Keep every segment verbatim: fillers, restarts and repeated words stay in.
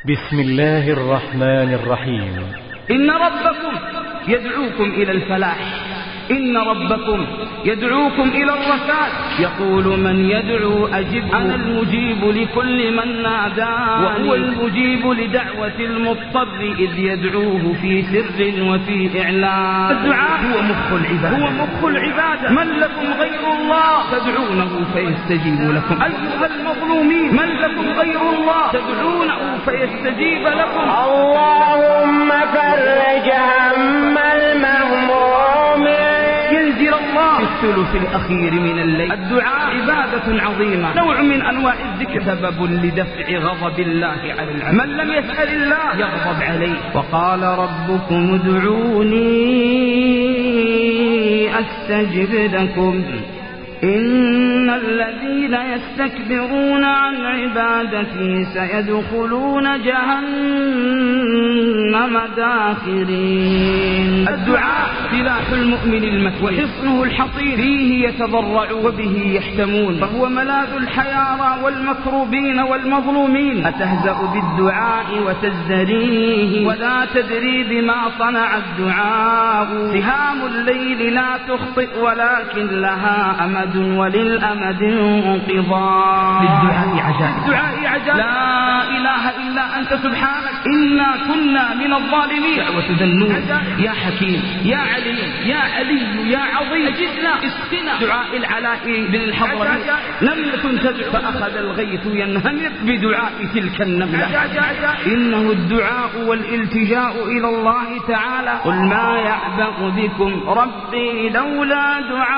بسم الله الرحمن الرحيم. إن ربكم يدعوكم إلى الفلاح، إن ربكم يدعوكم إلى الرشاد، يقول من يدعو أجب، أنا المجيب لكل من ناداني، وهو المجيب لدعوة المضطر إذ يدعوه في سر وفي إعلان. الدعاء هو مخ العبادة، هو مخ العبادة. من لكم غير الله تدعونه فيستجيب لكم. أيها المظلومين، من لكم غير الله تدعونه فيستجيب لكم. اللهم فرج هم المهمومين. ينزل الله في الثلث الأخير من الليل. الدعاء عبادة عظيمة، نوع من أنواع الذكر، سبب لدفع غضب الله على العبد. من لم يسأل الله يغضب عليه. وقال ربكم ادعوني أستجب لكم إن الذين يستكبرون عن عبادتي سيدخلون جهنم داخرين. الدعاء سلاح المؤمن المتين وحصنه الحصين، فيه يتضرع وبه يحتمون، فهو ملاذ الحيارى والمكروبين والمظلومين. أتهزأ بالدعاء وتزدريه ولا تدري بما صنع الدعاء. سهام الليل لا تخطئ ولكن لها أمد وللأمد انقضاء. للدعاء عجائب، للدعاء عجائب. لا إله إلا أنت سبحانك إنا كنا من الظالمين. دعوة ذنون يا حكيم يا عليم يا علي يا عظيم أجدنا اسقنا. دعاء العلاء بن الحضرمي نملة تدعو فأخذ الغيث ينهمر بدعاء تلك النملة. إنه الدعاء والالتجاء إلى الله تعالى. قل ما يعبأ بكم ربي لولا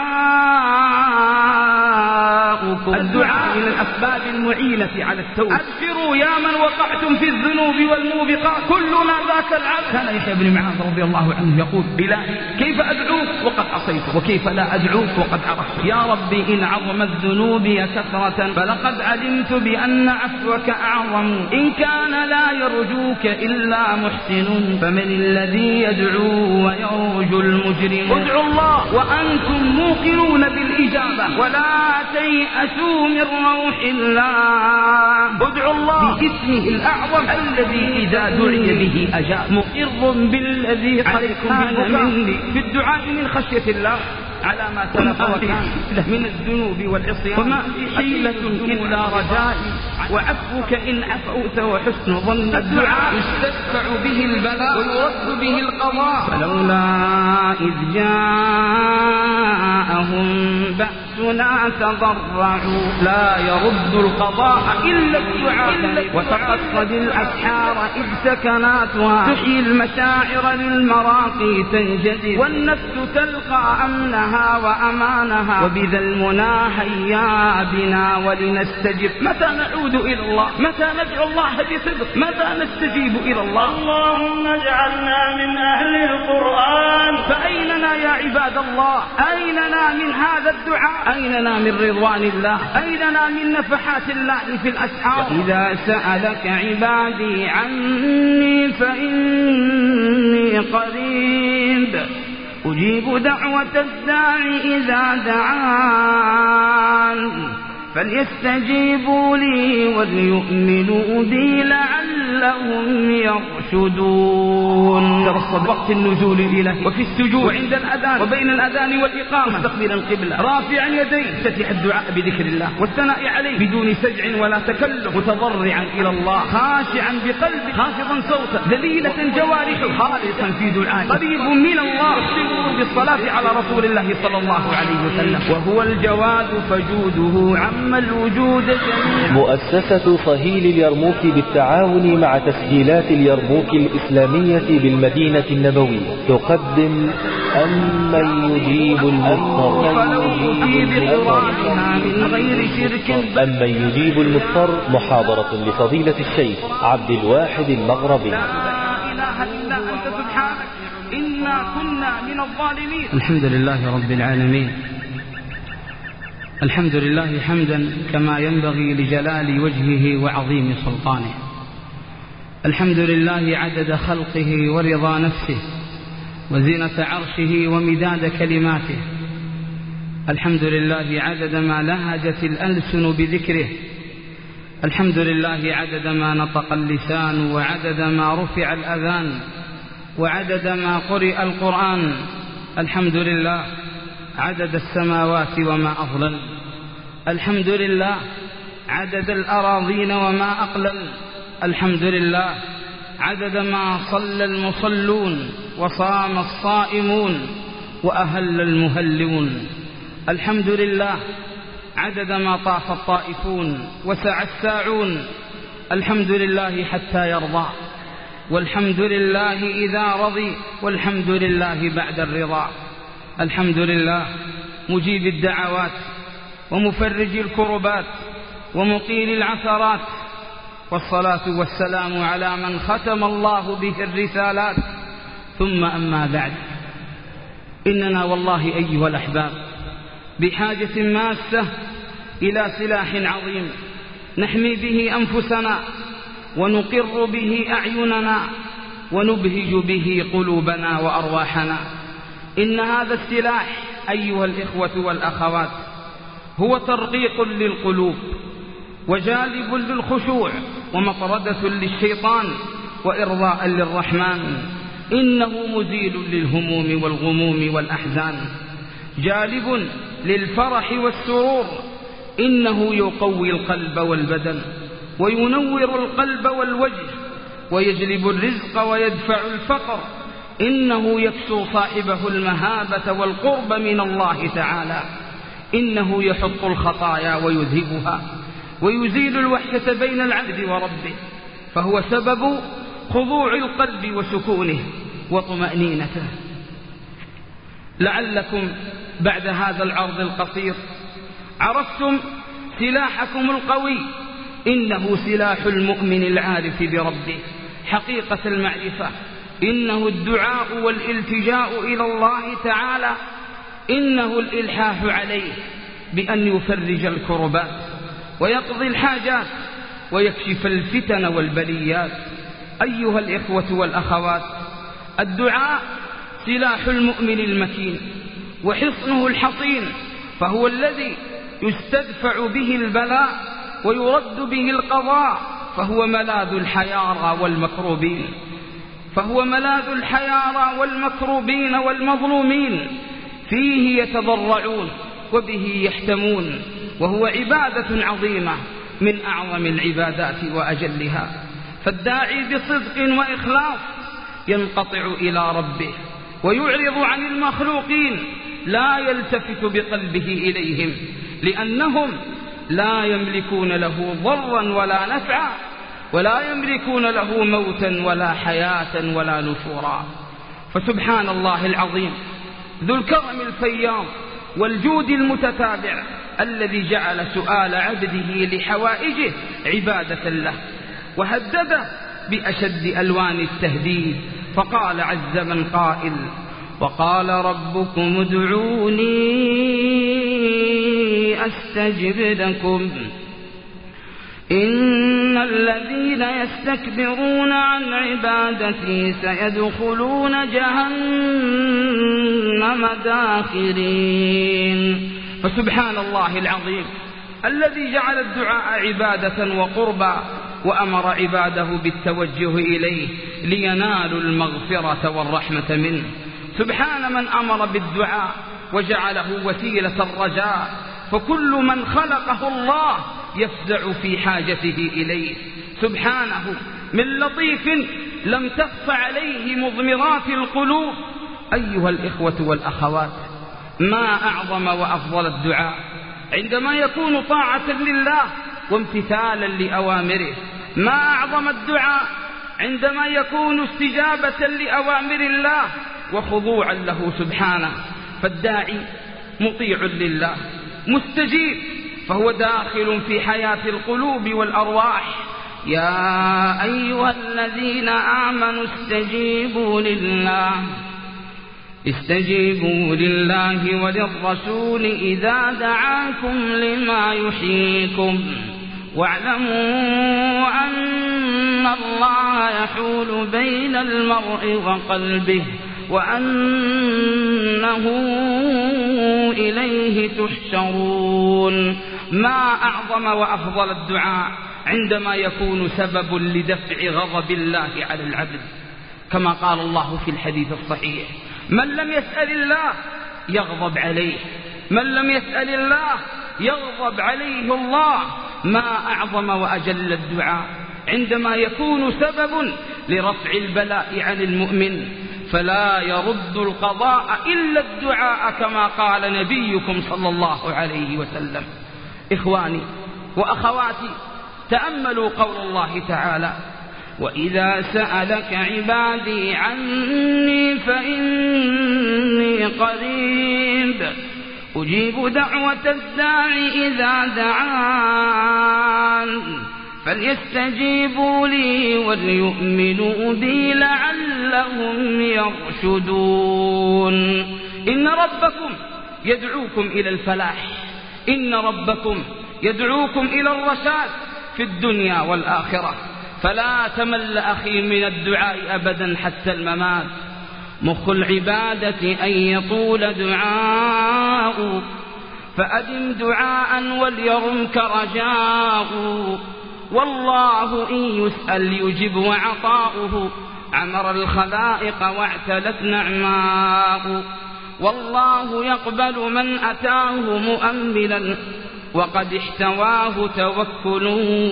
دعاؤكم. الدعاء من الأسباب المعينة على التوبة. أبشروا يا من وقعتم في الذنوب والموبقات، كلنا ذاك العبد. كان يحيى بن معاذ رضي الله عنه يقول إلهي كيف أدعوك وقد عصيت، وكيف لا أدعوك وقد عرفت. يا ربي إن عظمت ذنوبي كثرة فلقد علمت بأن عفوك أعظم. إن كان لا يرجوك إلا محسن فمن الذي يدعو ويرجو المجرم. ادعوا الله وأنتم موقنون بالإجابة ولا تيأسوا من روح الله. ادعوا الله باسمه الأعظم الذي إذا دعي به أجاب. مقر بالذي قد كان مني في الدعاء من خشية الله على ما سلف وكان من الذنوب والعصيان. وما في حيلة إلا رجائي وعفوك إن عفوت وحسن ظن. الدعاء يستدفع به البلاء ويرد به القضاء. فلولا إذ جاءهم بأسنا تضرعوا لا يرد القضاء إلا الدعاء. وتقصد الأسحار إذ سكناتها تحيي المشاعر للمراقي تنجذب، والنفس تلقى أمنها وأمانها. وبذا المنى هيا بنا ولنستجب. متى نعود إلى الله؟ متى ندعو الله بصدق؟ متى نستجيب إلى الله؟ اللهم اجعلنا من أهل القرآن. فأيننا يا عباد الله؟ أيننا من هذا الدعاء؟ أيننا من رضوان الله؟ أيننا من نفحات الله في الأسحار؟ إذا سألك عبادي عني فإني قريب أجيب دعوة الداعي إذا دعان فليستجيبوا لي وليؤمنوا بي لعلهم يرشدون. ترصد وقت النزول الإلهي وفي السجود وعند الأذان وبين الأذان والإقامة مستقبلا القبلة رافعا يديه يفتتح الدعاء بذكر الله والثناء عليه بدون سجع ولا تكلف، متضرعا إلى الله خاشعا بقلبه خافضا صوته ذليلة جوارحه خالصا في دعائه قريب من الله يخبر بالصلاة على رسول الله صلى الله عليه وسلم. وهو الجواد فجوده عم الوجود جميعا. مؤسسة صهيل اليرموك بالتعاون مع تسجيلات اليرموك الإسلامية بالمدينة النبوية تقدم أمن يجيب المضطر. أمن يجيب المضطر محاضرة لفضيلة الشيخ عبد الواحد المغربي. لا إله إلا أنت سبحانك إنا كنا من الظالمين. الحمد لله رب العالمين. الحمد لله حمدا كما ينبغي لجلال وجهه وعظيم سلطانه. الحمد لله عدد خلقه ورضا نفسه وزينة عرشه ومداد كلماته. الحمد لله عدد ما لهجت الألسن بذكره. الحمد لله عدد ما نطق اللسان، وعدد ما رفع الأذان، وعدد ما قرئ القرآن. الحمد لله عدد السماوات وما أضلل. الحمد لله عدد الأراضين وما أقلل. الحمد لله عدد ما صلى المصلون وصام الصائمون وأهل المهلون. الحمد لله عدد ما طاف الطائفون وسعى الساعون. الحمد لله حتى يرضى، والحمد لله إذا رضي، والحمد لله بعد الرضا. الحمد لله مجيب الدعوات ومفرج الكربات ومقيل العثرات، والصلاة والسلام على من ختم الله به الرسالات. ثم أما بعد، إننا والله أيها الأحباب بحاجة ماسة إلى سلاح عظيم نحمي به أنفسنا ونقر به أعيننا ونبهج به قلوبنا وأرواحنا. إن هذا السلاح أيها الإخوة والأخوات هو ترقيق للقلوب وجالب للخشوع ومطردة للشيطان وإرضاء للرحمن. إنه مزيل للهموم والغموم والأحزان، جالب للفرح والسرور. إنه يقوي القلب والبدن وينور القلب والوجه ويجلب الرزق ويدفع الفقر. إنه يكسو صاحبه المهابة والقرب من الله تعالى. إنه يحط الخطايا ويذهبها ويزيل الوحشة بين العبد وربه، فهو سبب خضوع القلب وسكونه وطمأنينته. لعلكم بعد هذا العرض القصير عرفتم سلاحكم القوي. إنه سلاح المؤمن العارف بربه حقيقة المعرفة. إنه الدعاء والالتجاء إلى الله تعالى. إنه الإلحاح عليه بأن يفرج الكربات ويقضي الحاجات ويكشف الفتن والبليات. أيها الإخوة والأخوات، الدعاء سلاح المؤمن المكين وحصنه الحصين، فهو الذي يستدفع به البلاء ويرد به القضاء. فهو ملاذ الحيارى والمكروبين فهو ملاذ الحيارى والمكروبين والمظلومين. فيه يتضرعون وبه يحتمون، وهو عبادة عظيمة من أعظم العبادات وأجلها. فالداعي بصدق وإخلاص ينقطع إلى ربه ويعرض عن المخلوقين، لا يلتفت بقلبه إليهم، لأنهم لا يملكون له ضرا ولا نفعا، ولا يملكون له موتا ولا حياة ولا نشورا. فسبحان الله العظيم ذو الكرم الفياض والجود المتتابع، الذي جعل سؤال عبده لحوائجه عبادة له، وهدده بأشد ألوان التهديد. فقال عز من قائل: وقال ربكم ادعوني أستجب لكم إن الذين يستكبرون عن عبادتي سيدخلون جهنم داخرين. فسبحان الله العظيم الذي جعل الدعاء عبادة وقربا، وأمر عباده بالتوجه إليه لينالوا المغفرة والرحمة منه. سبحان من أمر بالدعاء وجعله وسيلة الرجاء، فكل من خلقه الله يفزع في حاجته إليه. سبحانه من لطيف لم تخف عليه مضمرات القلوب. أيها الإخوة والأخوات، ما أعظم وأفضل الدعاء عندما يكون طاعة لله وامتثالا لأوامره. ما أعظم الدعاء عندما يكون استجابة لأوامر الله وخضوعا له سبحانه. فالداعي مطيع لله مستجيب، فهو داخل في حياة القلوب والأرواح. يا أيها الذين آمنوا استجيبوا لله استجيبوا لله وللرسول إذا دعاكم لما يحييكم واعلموا أن الله يحول بين المرء وقلبه وأنه إليه تحشرون. ما أعظم وأفضل الدعاء عندما يكون سبب لدفع غضب الله على العبد، كما قال الله في الحديث الصحيح: من لم يسأل الله يغضب عليه، من لم يسأل الله يغضب عليه الله. ما أعظم وأجل الدعاء عندما يكون سبب لرفع البلاء عن المؤمن، فلا يرد القضاء إلا الدعاء، كما قال نبيكم صلى الله عليه وسلم. إخواني وأخواتي، تأملوا قول الله تعالى: وإذا سألك عبادي عني فإني قريب أجيب دعوة الداع إذا دعان فليستجيبوا لي وليؤمنوا بي لعلهم يرشدون. إن ربكم يدعوكم إلى الفلاح، إن ربكم يدعوكم إلى الرشاد في الدنيا والآخرة، فلا تمل أخي من الدعاء أبدا حتى الممات. مخ العبادة أن يطول دعاء، فأدم دعاء وليرمك رجاء. والله إن يسأل يجب وعطاؤه عمر الخلائق واعتلت نعماء. والله يقبل من أتاه مؤملا وقد احتواه توكل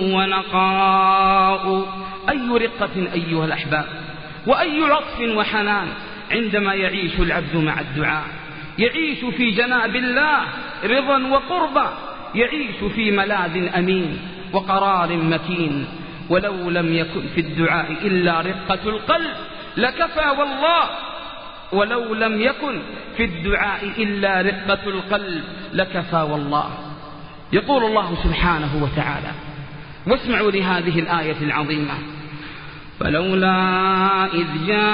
ونقاء. أي رقة أيها الأحباب، وأي عطف وحنان عندما يعيش العبد مع الدعاء، يعيش في جناب الله رضا وقربا، يعيش في ملاذ أمين وقرار مكين. ولو لم يكن في الدعاء إلا رقة القلب لكفى والله، ولو لم يكن في الدعاء إلا رقة القلب لكفى والله. يقول الله سبحانه وتعالى، واسمعوا لهذه الآية العظيمة: فلولا إذ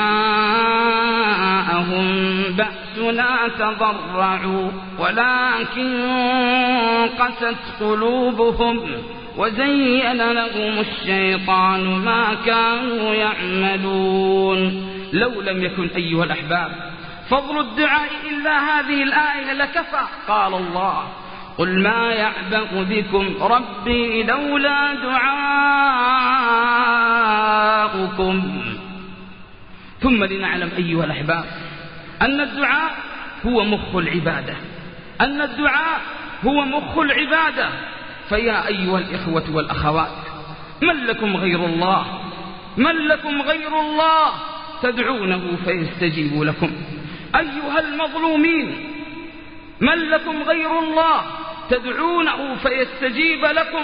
جاءهم بأسنا تضرعوا ولكن قست قلوبهم وزين لهم الشيطان ما كانوا يعملون. لو لم يكن أيها الأحباب فضل الدعاء إلا هذه الآية لكفى. قال الله: قل ما يعبأ بكم ربي لولا دعاؤكم. ثم لنعلم أيها الأحباب أن الدعاء هو مخ العبادة، أن الدعاء هو مخ العبادة. فيا أيها الإخوة والأخوات، من لكم غير الله؟ من لكم غير الله تدعونه فيستجيب لكم؟ أيها المظلومين، من لكم غير الله تدعونه فيستجيب لكم؟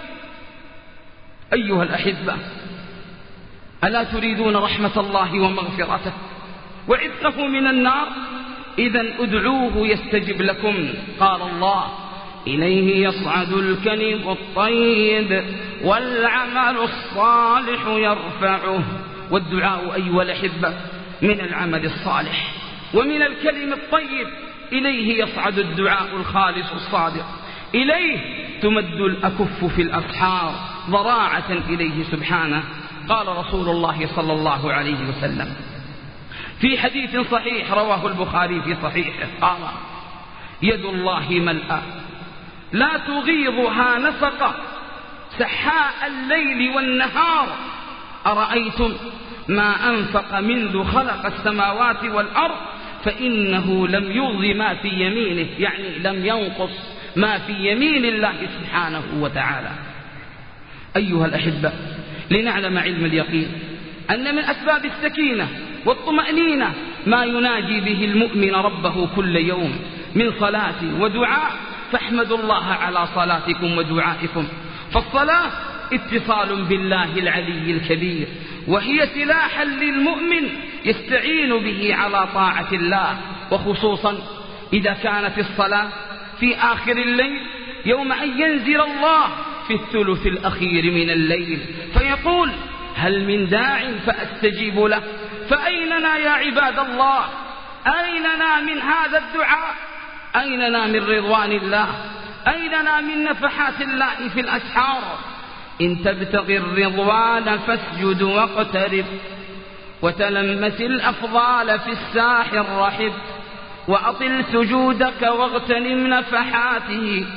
أيها الأحبة، ألا تريدون رحمة الله ومغفرته وعتقه من النار؟ إذن ادعوه يستجب لكم. قال الله: إليه يصعد الكلم الطيب والعمل الصالح يرفعه. والدعاء أيها الأحبة من العمل الصالح ومن الكلم الطيب. إليه يصعد الدعاء الخالص الصادق، إليه تمد الأكف في الأسحار ضراعة إليه سبحانه. قال رسول الله صلى الله عليه وسلم في حديث صحيح رواه البخاري في صحيحه، قال: يد الله ملأى لا تغيضها نفقة سحاء الليل والنهار، أرأيتم ما أنفق منذ خلق السماوات والأرض فإنه لم يغض ما في يمينه، يعني لم ينقص ما في يمين الله سبحانه وتعالى. أيها الأحبة، لنعلم علم اليقين أن من أسباب السكينة والطمأنينة ما يناجي به المؤمن ربه كل يوم من صلاة ودعاء، فاحمدوا الله على صلاتكم ودعائكم. فالصلاة اتصال بالله العلي الكبير، وهي سلاحا للمؤمن يستعين به على طاعة الله، وخصوصا إذا كانت الصلاة في آخر الليل يوم أن ينزل الله في الثلث الأخير من الليل فيقول: هل من داع فأستجيب له؟ فأيننا يا عباد الله؟ أيننا من هذا الدعاء؟ أيننا من رضوان الله؟ أيننا من نفحات الله في الأسحار؟ إن تبتغي الرضوان فاسجد واقترب، وتلمس الأفضال في الساح الرحب، وأطل سجودك واغتنم نفحاته،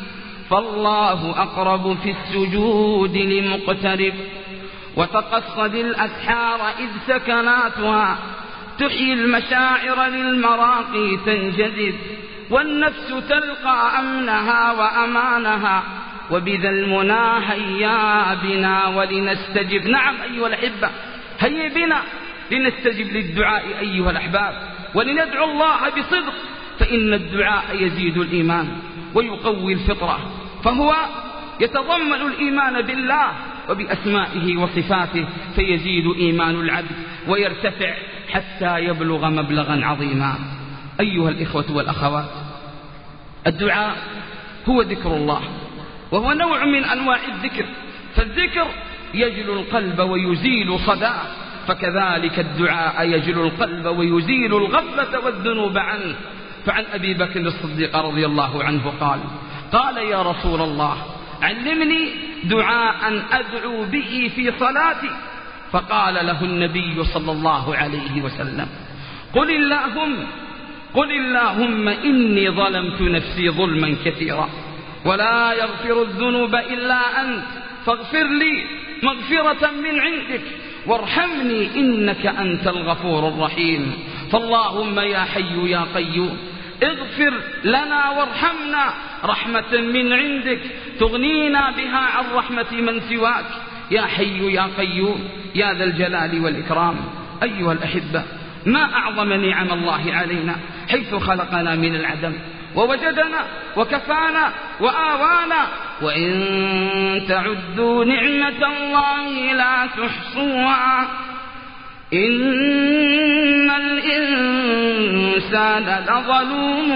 فالله أقرب في السجود لمقترب. وتقصد الأسحار إذ سكناتها تحيي المشاعر للمراقي تنجذب، والنفس تلقى أمنها وأمانها، وبذا المنى هيا بنا ولنستجب. نعم أيها الأحبة، هيا بنا لنستجب للدعاء أيها الأحباب، ولندعو الله بصدق، فإن الدعاء يزيد الإيمان ويقوي الفطرة، فهو يتضمن الإيمان بالله وبأسمائه وصفاته، فيزيد إيمان العبد ويرتفع حتى يبلغ مبلغا عظيما. أيها الإخوة والأخوات، الدعاء هو ذكر الله، وهو نوع من أنواع الذكر، فالذكر يجل القلب ويزيل صداه، فكذلك الدعاء يجل القلب ويزيل الغفلة والذنوب عنه. فعن أبي بكر الصديق رضي الله عنه قال قال يا رسول الله علمني دعاء أدعو به في صلاتي، فقال له النبي صلى الله عليه وسلم قل اللهم قل اللهم إني ظلمت نفسي ظلما كثيرا ولا يغفر الذنوب إلا أنت، فاغفر لي مغفرة من عندك وارحمني إنك أنت الغفور الرحيم. فاللهم يا حي يا قيوم اغفر لنا وارحمنا رحمة من عندك تغنينا بها عن رحمة من سواك، يا حي يا قيوم يا ذا الجلال والإكرام. أيها الأحبة، ما أعظم نعم الله علينا حيث خلقنا من العدم ووجدنا وكفانا وآوانا، وإن تعدوا نعمة الله لا تحصوها إن الإنسان لظلوم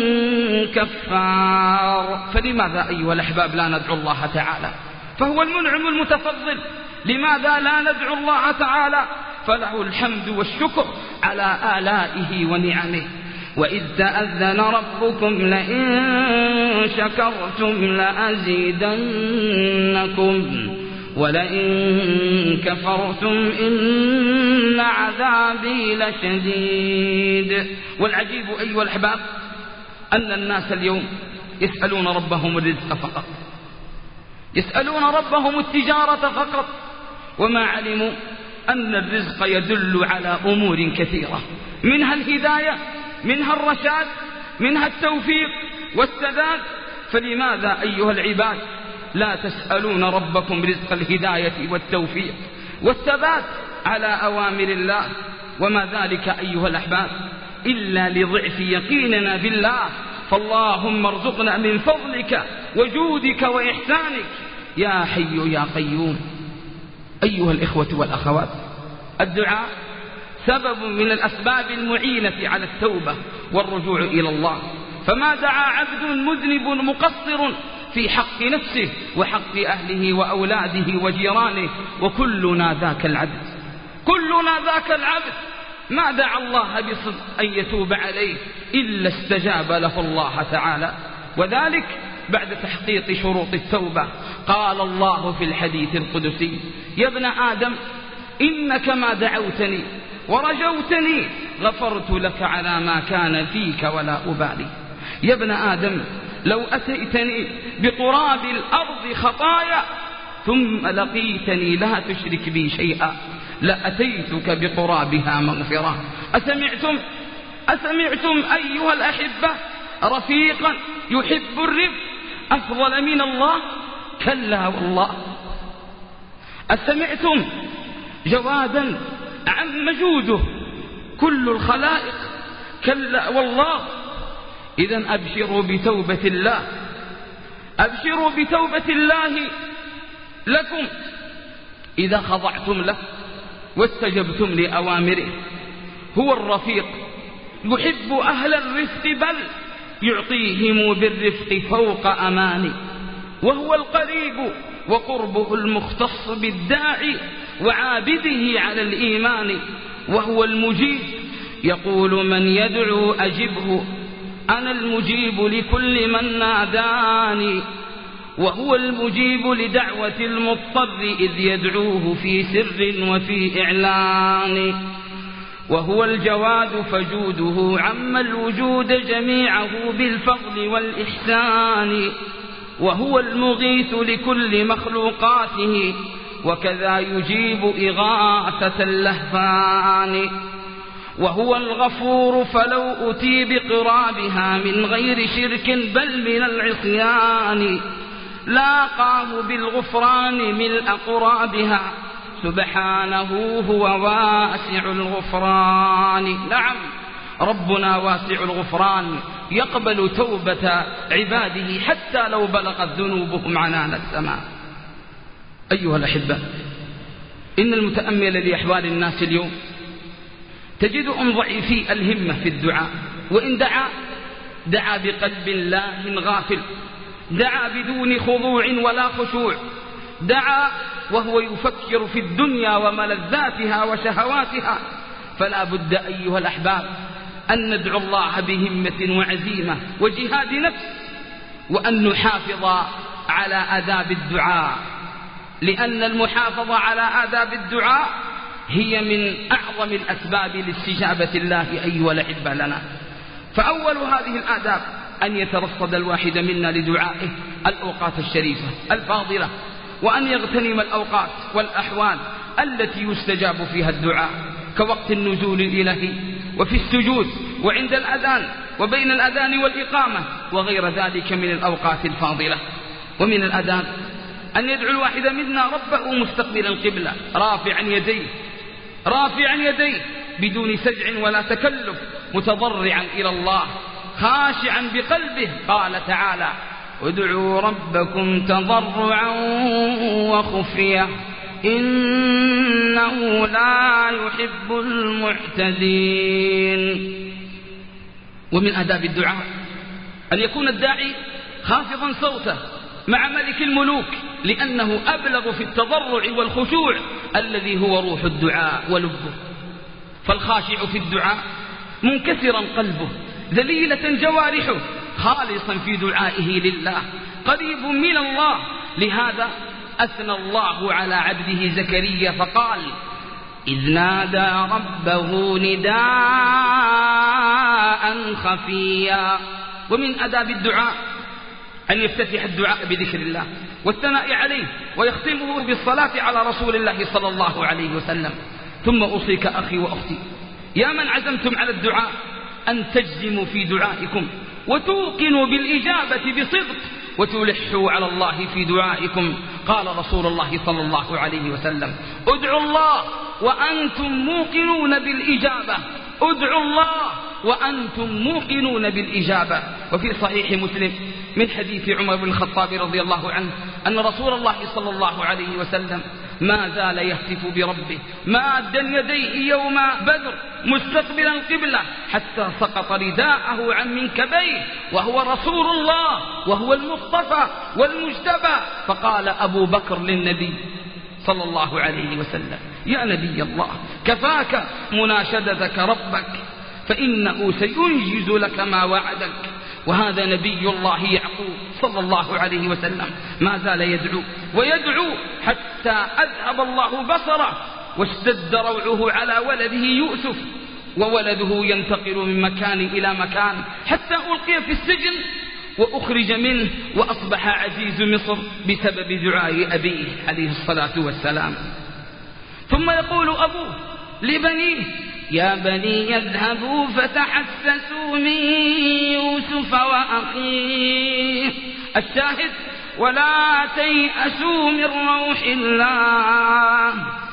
كفار. فلماذا أيها الأحباب لا ندعو الله تعالى؟ فهو المنعم المتفضل، لماذا لا ندعو الله تعالى؟ فله الحمد والشكر على آلائه ونعمه. وإذ تأذن ربكم لئن شكرتم لأزيدنكم ولئن كفرتم إن عذابي لشديد. والعجيب أيها الأحباب أن الناس اليوم يسألون ربهم الرزق فقط، يسألون ربهم التجارة فقط، وما علموا أن الرزق يدل على أمور كثيرة، منها الهداية، منها الرشاد، منها التوفيق والسداد. فلماذا أيها العباد لا تسألون ربكم رزق الهداية والتوفيق والثبات على أوامر الله؟ وما ذلك أيها الأحباب إلا لضعف يقيننا بالله. فاللهم ارزقنا من فضلك وجودك وإحسانك يا حي يا قيوم. أيها الإخوة والأخوات، الدعاء سبب من الأسباب المعينة على التوبة والرجوع إلى الله، فما دعا عبد مذنب مقصر في حق نفسه وحق أهله وأولاده وجيرانه، وكلنا ذاك العبد، كلنا ذاك العبد، ما دعا الله بصدق أن يتوب عليه إلا استجاب له الله تعالى، وذلك بعد تحقيق شروط التوبة. قال الله في الحديث القدسي يا ابن آدم إنك ما دعوتني ورجوتني غفرت لك على ما كان فيك ولا أبالي. يا ابن آدم لو أتيتني بقراب الأرض خطايا ثم لقيتني لا تشرك بي شيئا لأتيتك بقرابها مغفرة. أسمعتم أسمعتم أيها الأحبة رفيقا يحب الرفق أفضل من الله؟ كلا والله. أسمعتم جوادا عم جوده كل الخلائق؟ كلا والله. إذن أبشروا بتوبة الله، أبشروا بتوبة الله لكم إذا خضعتم له واستجبتم لأوامره. هو الرفيق يحب أهل الرفق بل يعطيهم بالرفق فوق أماني، وهو القريب وقربه المختص بالداعي وعابده على الإيمان، وهو المجيب يقول من يدعو أجبه أنا المجيب لكل من ناداني، وهو المجيب لدعوة المضطر إذ يدعوه في سر وفي إعلان، وهو الجواد فجوده عم الوجود جميعه بالفضل والإحسان، وهو المغيث لكل مخلوقاته، وكذا يجيب إغاثة اللهفان. وهو الغفور فلو أتي بقرابها من غير شرك بل من العصيان، لاقاه بالغفران ملء قرابها، سبحانه هو واسع الغفران. نعم، ربنا واسع الغفران، يقبل توبة عباده حتى لو بلغت ذنوبهم عنان السماء. أيها الأحبة، إن المتأمل لأحوال الناس اليوم تجدهم ضعيفي الهمة في الدعاء، وإن دعا دعا بقلب لاه غافل، دعا بدون خضوع ولا خشوع، دعا وهو يفكر في الدنيا وملذاتها وشهواتها. فلا بد أيها الأحباب أن ندعو الله بهمة وعزيمة وجهاد نفس، وأن نحافظ على آداب الدعاء، لأن المحافظة على آداب الدعاء هي من أعظم الأسباب لاستجابة الله أيها الأحبة لنا. فأول هذه الآداب أن يترصد الواحد منا لدعائه الأوقات الشريفة الفاضلة، وأن يغتنم الأوقات والأحوال التي يستجاب فيها الدعاء، كوقت النزول الإلهي، وفي السجود، وعند الأذان، وبين الأذان والإقامة، وغير ذلك من الأوقات الفاضلة. ومن الآداب أن يدعو الواحد منا ربه مستقبلا القبلة، رافعا يديه رافعا يديه بدون سجع ولا تكلف، متضرعا إلى الله، خاشعا بقلبه. قال تعالى: ادعوا ربكم تضرعا وخفية إنه لا يحب المعتدين. ومن آداب الدعاء أن يكون الداعي خافضا صوته مع ملك الملوك، لأنه أبلغ في التضرع والخشوع الذي هو روح الدعاء ولبه. فالخاشع في الدعاء منكسرا قلبه، ذليلة جوارحه، خالصا في دعائه لله، قريب من الله. لهذا أثنى الله على عبده زكريا فقال: إذ نادى ربه نداء خفيا. ومن آداب الدعاء أن يفتتح الدعاء بذكر الله والثناء عليه، ويختمه بالصلاة على رسول الله صلى الله عليه وسلم. ثم أوصيك أخي وأختي يا من عزمتم على الدعاء أن تجزموا في دعائكم، وتوقنوا بالإجابة بصدق، وتلحوا على الله في دعائكم. قال رسول الله صلى الله عليه وسلم: ادعوا الله وأنتم موقنون بالإجابة، ادعوا الله وأنتم موقنون بالإجابة. وفي صحيح مسلم من حديث عمر بن الخطاب رضي الله عنه أن رسول الله صلى الله عليه وسلم ما زال يهتف بربه مادا يديه يوم بدر مستقبلا القبلة حتى سقط رداءه عن منكبيه، وهو رسول الله وهو المصطفى والمجتبى. فقال أبو بكر للنبي صلى الله عليه وسلم: يا نبي الله، كفاك مناشدتك ربك، فإنه سينجز لك ما وعدك. وهذا نبي الله يعقوب صلى الله عليه وسلم ما زال يدعو ويدعو حتى أذهب الله بصره واشتد روعه على ولده يوسف، وولده ينتقل من مكان إلى مكان حتى ألقي في السجن وأخرج منه، وأصبح عزيز مصر بسبب دعاء أبيه عليه الصلاة والسلام. ثم يقول أبوه لبنيه: يا بني اذهبوا فتحسسوا من يوسف وأخيه. الشاهد: ولا تيأسوا من روح الله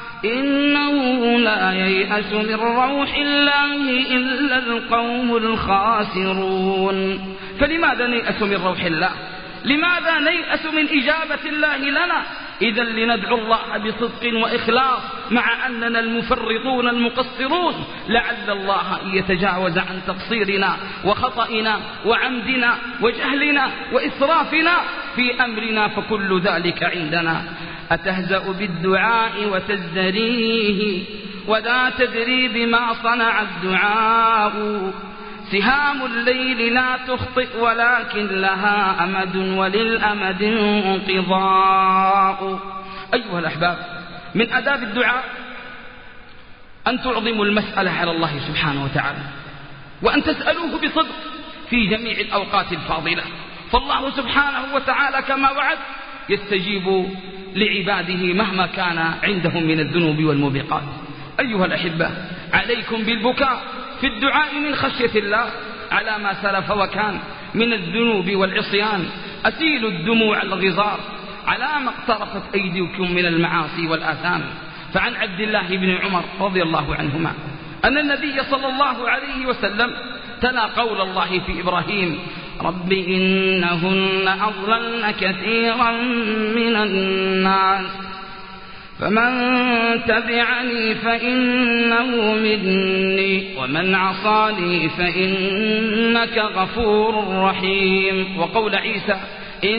إنه لا ييأس من روح الله إلا القوم الخاسرون. فلماذا نيأس من روح الله؟ لماذا نيأس من إجابة الله لنا؟ إذا لندعو الله بصدق وإخلاص مع أننا المفرطون المقصرون، لعل الله يتجاوز عن تقصيرنا وخطئنا وعمدنا وجهلنا وإسرافنا في أمرنا، فكل ذلك عندنا. أتهزأ بالدعاء وتزدريه ولا تدري بما صنع الدعاء. سهام الليل لا تخطئ ولكن لها أمد وللأمد انقضاء. أيها الأحباب، من آداب الدعاء أن تعظموا المسألة على الله سبحانه وتعالى، وأن تسألوه بصدق في جميع الأوقات الفاضلة، فالله سبحانه وتعالى كما وعد يستجيب لعباده مهما كان عندهم من الذنوب والموبقات. أيها الأحبة، عليكم بالبكاء في الدعاء من خشية الله على ما سلف وكان من الذنوب والعصيان. أسيلوا الدموع الغزار على ما اقترفت أيديكم من المعاصي والآثام. فعن عبد الله بن عمر رضي الله عنهما أن النبي صلى الله عليه وسلم تلا قول الله في إبراهيم: رب إنهن أضللن كثيرا من الناس فمن تبعني فإنه مني ومن عصاني فإنك غفور رحيم. وقول عيسى: إن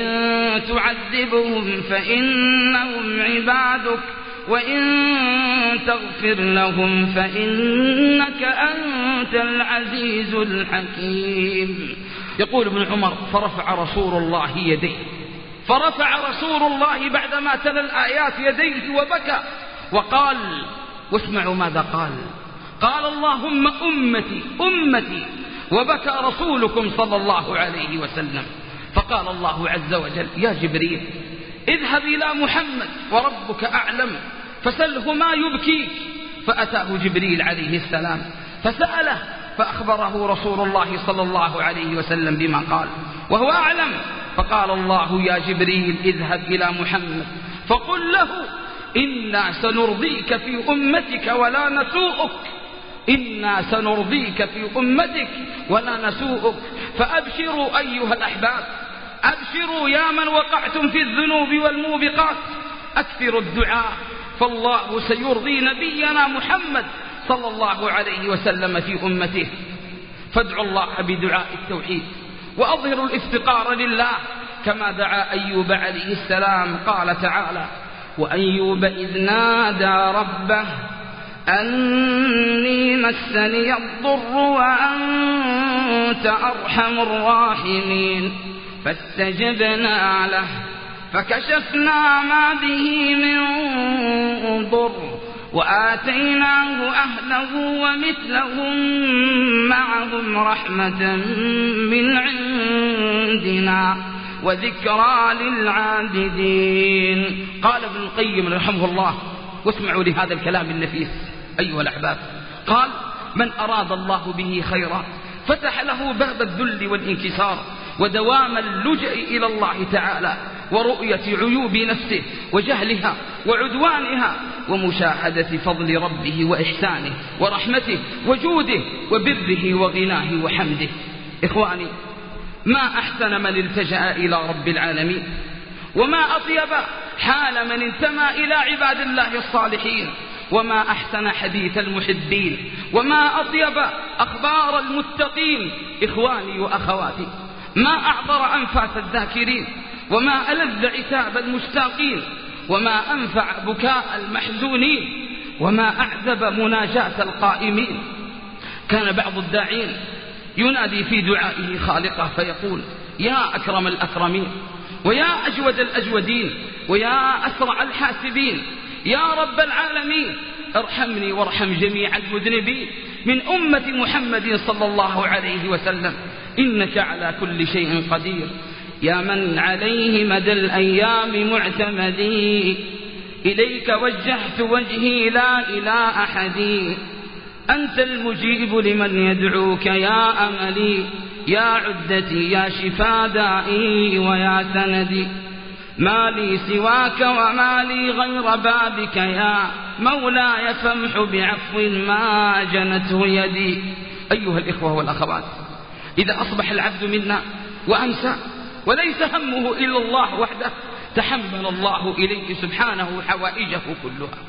تعذبهم فإنهم عبادك وإن تغفر لهم فإنك أنت العزيز الحكيم. يقول ابن عمر: فرفع رسول الله يديه فرفع رسول الله بعدما تلا الآيات يديه وبكى وقال، واسمعوا ماذا قال: قال اللهم أمتي أمتي، وبكى رسولكم صلى الله عليه وسلم. فقال الله عز وجل: يا جبريل اذهب إلى محمد وربك أعلم فسله ما يبكيك. فأتاه جبريل عليه السلام فسأله فأخبره رسول الله صلى الله عليه وسلم بما قال وهو أعلم. فقال الله: يا جبريل اذهب إلى محمد فقل له إنا سنرضيك في أمتك ولا نسوءك إنا سنرضيك في أمتك ولا نسوءك. فأبشروا أيها الأحباب، أبشروا يا من وقعتم في الذنوب والموبقات، أكثروا الدعاء فالله سيرضي نبينا محمد صلى الله عليه وسلم في أمته. فادعوا الله بدعاء التوحيد وأظهروا الافتقار لله كما دعا أيوب عليه السلام. قال تعالى: وأيوب إذ نادى ربه أني مسني الضر وأنت أرحم الراحمين فاستجبنا له فكشفنا ما به من ضر وآتيناه أهله ومثلهم معهم رحمة من عندنا وذكرى للعابدين. قال ابن القيم رحمه الله، واسمعوا لهذا الكلام النفيس أيها الأحباب، قال: من أراد الله به خيرا فتح له باب الذل والانكسار ودوام اللجأ إلى الله تعالى ورؤية عيوب نفسه وجهلها وعدوانها ومشاهدة فضل ربه وإحسانه ورحمته وجوده وبره وغناه وحمده. إخواني، ما أحسن من التجأ إلى رب العالمين، وما أطيب حال من انتمى إلى عباد الله الصالحين، وما أحسن حديث المحبين، وما أطيب أخبار المتقين. إخواني وأخواتي، ما أعطر أنفاس الذاكرين، وما ألذ عتاب المشتاقين، وما أنفع بكاء المحزونين، وما أعذب مناجاة القائمين. كان بعض الداعين ينادي في دعائه خالقه فيقول: يا أكرم الأكرمين، ويا أجود الأجودين، ويا أسرع الحاسبين، يا رب العالمين، ارحمني وارحم جميع المذنبين من أمة محمد صلى الله عليه وسلم، إنك على كل شيء قدير. يا من عليه مدى الأيام معتمدي، إليك وجهت وجهي لا إلى أحد، أنت المجيب لمن يدعوك يا أملي، يا عدتي يا شفا دائي ويا سندي، ما لي سواك وما لي غير بابك يا مولاي، فامح بعفو ما جنته يدي. أيها الإخوة والأخوات، إذا أصبح العبد منا وأمسى وليس همه إلا الله وحده، تحمل الله إليه سبحانه حوائجه كلها،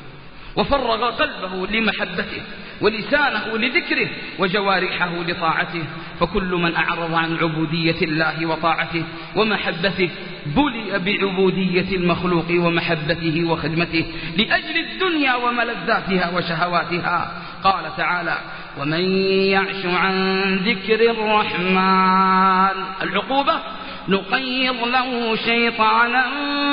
وفرغ قلبه لمحبته ولسانه لذكره وجوارحه لطاعته. فكل من أعرض عن عبودية الله وطاعته ومحبته بلي بعبودية المخلوق ومحبته وخدمته لأجل الدنيا وملذاتها وشهواتها. قال تعالى: ومن يعش عن ذكر الرحمن، العقوبة نقيض له شيطانا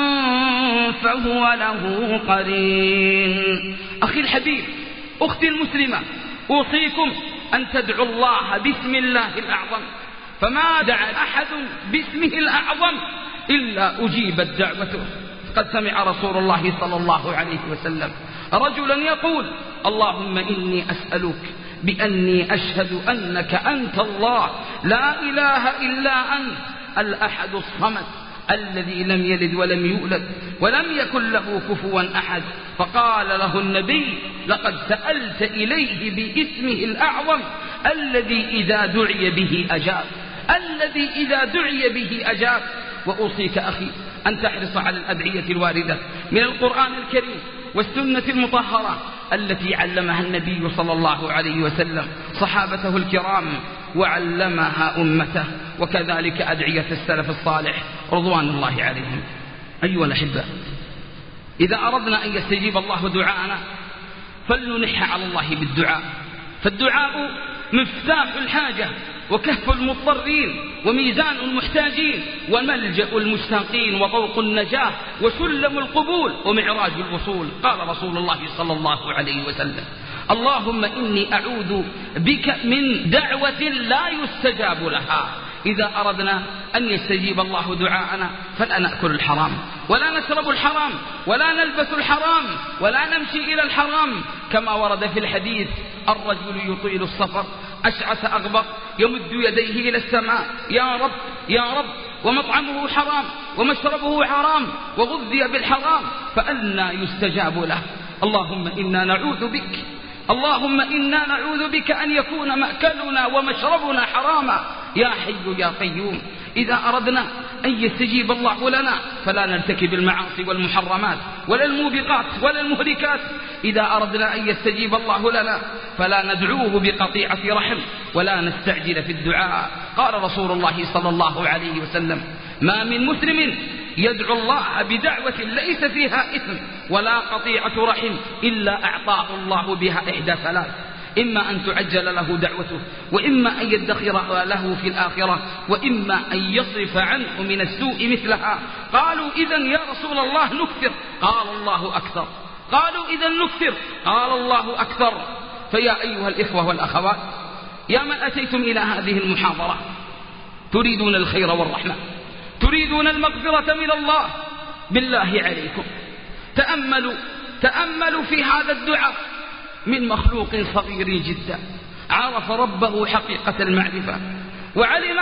فهو له قرين. أخي الحبيب، أختي المسلمة، أوصيكم أن تدعوا الله باسم الله الأعظم فما دعا أحد باسمه الأعظم إلا أجيبت دعوته. قد سمع رسول الله صلى الله عليه وسلم رجلا يقول: اللهم إني أسألك بأني أشهد أنك أنت الله لا إله إلا أنت الأحد الصمد الذي لم يلد ولم يولد ولم يكن له كفوا أحد. فقال له النبي: لقد سألت إليه باسمه الأعظم الذي إذا دعي به أجاب، الذي إذا دعي به أجاب. وأوصيك أخي أن تحرص على الأدعية الواردة من القرآن الكريم والسنة المطهرة التي علمها النبي صلى الله عليه وسلم صحابته الكرام وعلمها أمته، وكذلك أدعية السلف الصالح رضوان الله عليهم. أيها الأحبة، إذا أردنا أن يستجيب الله دعاءنا فلنلح على الله بالدعاء، فالدعاء مفتاح الحاجة وكهف المضطرين وميزان المحتاجين وملجأ المشتاقين وطوق النجاة وسلم القبول ومعراج الوصول. قال رسول الله صلى الله عليه وسلم: اللهم إني أعوذ بك من دعوة لا يستجاب لها. إذا أردنا أن يستجيب الله دعاءنا فلا نأكل الحرام ولا نشرب الحرام ولا نلبس الحرام ولا نمشي إلى الحرام، كما ورد في الحديث: الرجل يطيل السفر أشعث أغبر يمد يديه إلى السماء: يا رب يا رب، ومطعمه حرام ومشربه حرام وغذي بالحرام فأنى يستجاب له. اللهم إنا نعوذ بك اللهم إنا نعوذ بك أن يكون مأكلنا ومشربنا حراما يا حي يا قيوم. إذا أردنا أن يستجيب الله لنا فلا نرتكب المعاصي والمحرمات ولا الموبقات ولا المهلكات. إذا أردنا أن يستجيب الله لنا فلا ندعوه بقطيعة رحم ولا نستعجل في الدعاء. قال رسول الله صلى الله عليه وسلم: ما من مسلم يدعو الله بدعوة ليس فيها إثم ولا قطيعة رحم إلا أعطاه الله بها إحدى ثلاث: إما أن تعجل له دعوته، وإما أن يدخر له في الآخرة، وإما أن يصرف عنه من السوء مثلها. قالوا: إذن يا رسول الله نكثر؟ قال: الله أكثر. قالوا: إذن نكثر؟ قال: الله أكثر. فيا أيها الإخوة والأخوات، يا من أتيتم إلى هذه المحاضرة تريدون الخير والرحمة، تريدون المغفرة من الله، بالله عليكم تأملوا تأملوا في هذا الدعاء من مخلوق صغير جدا عرف ربه حقيقة المعرفة وعلم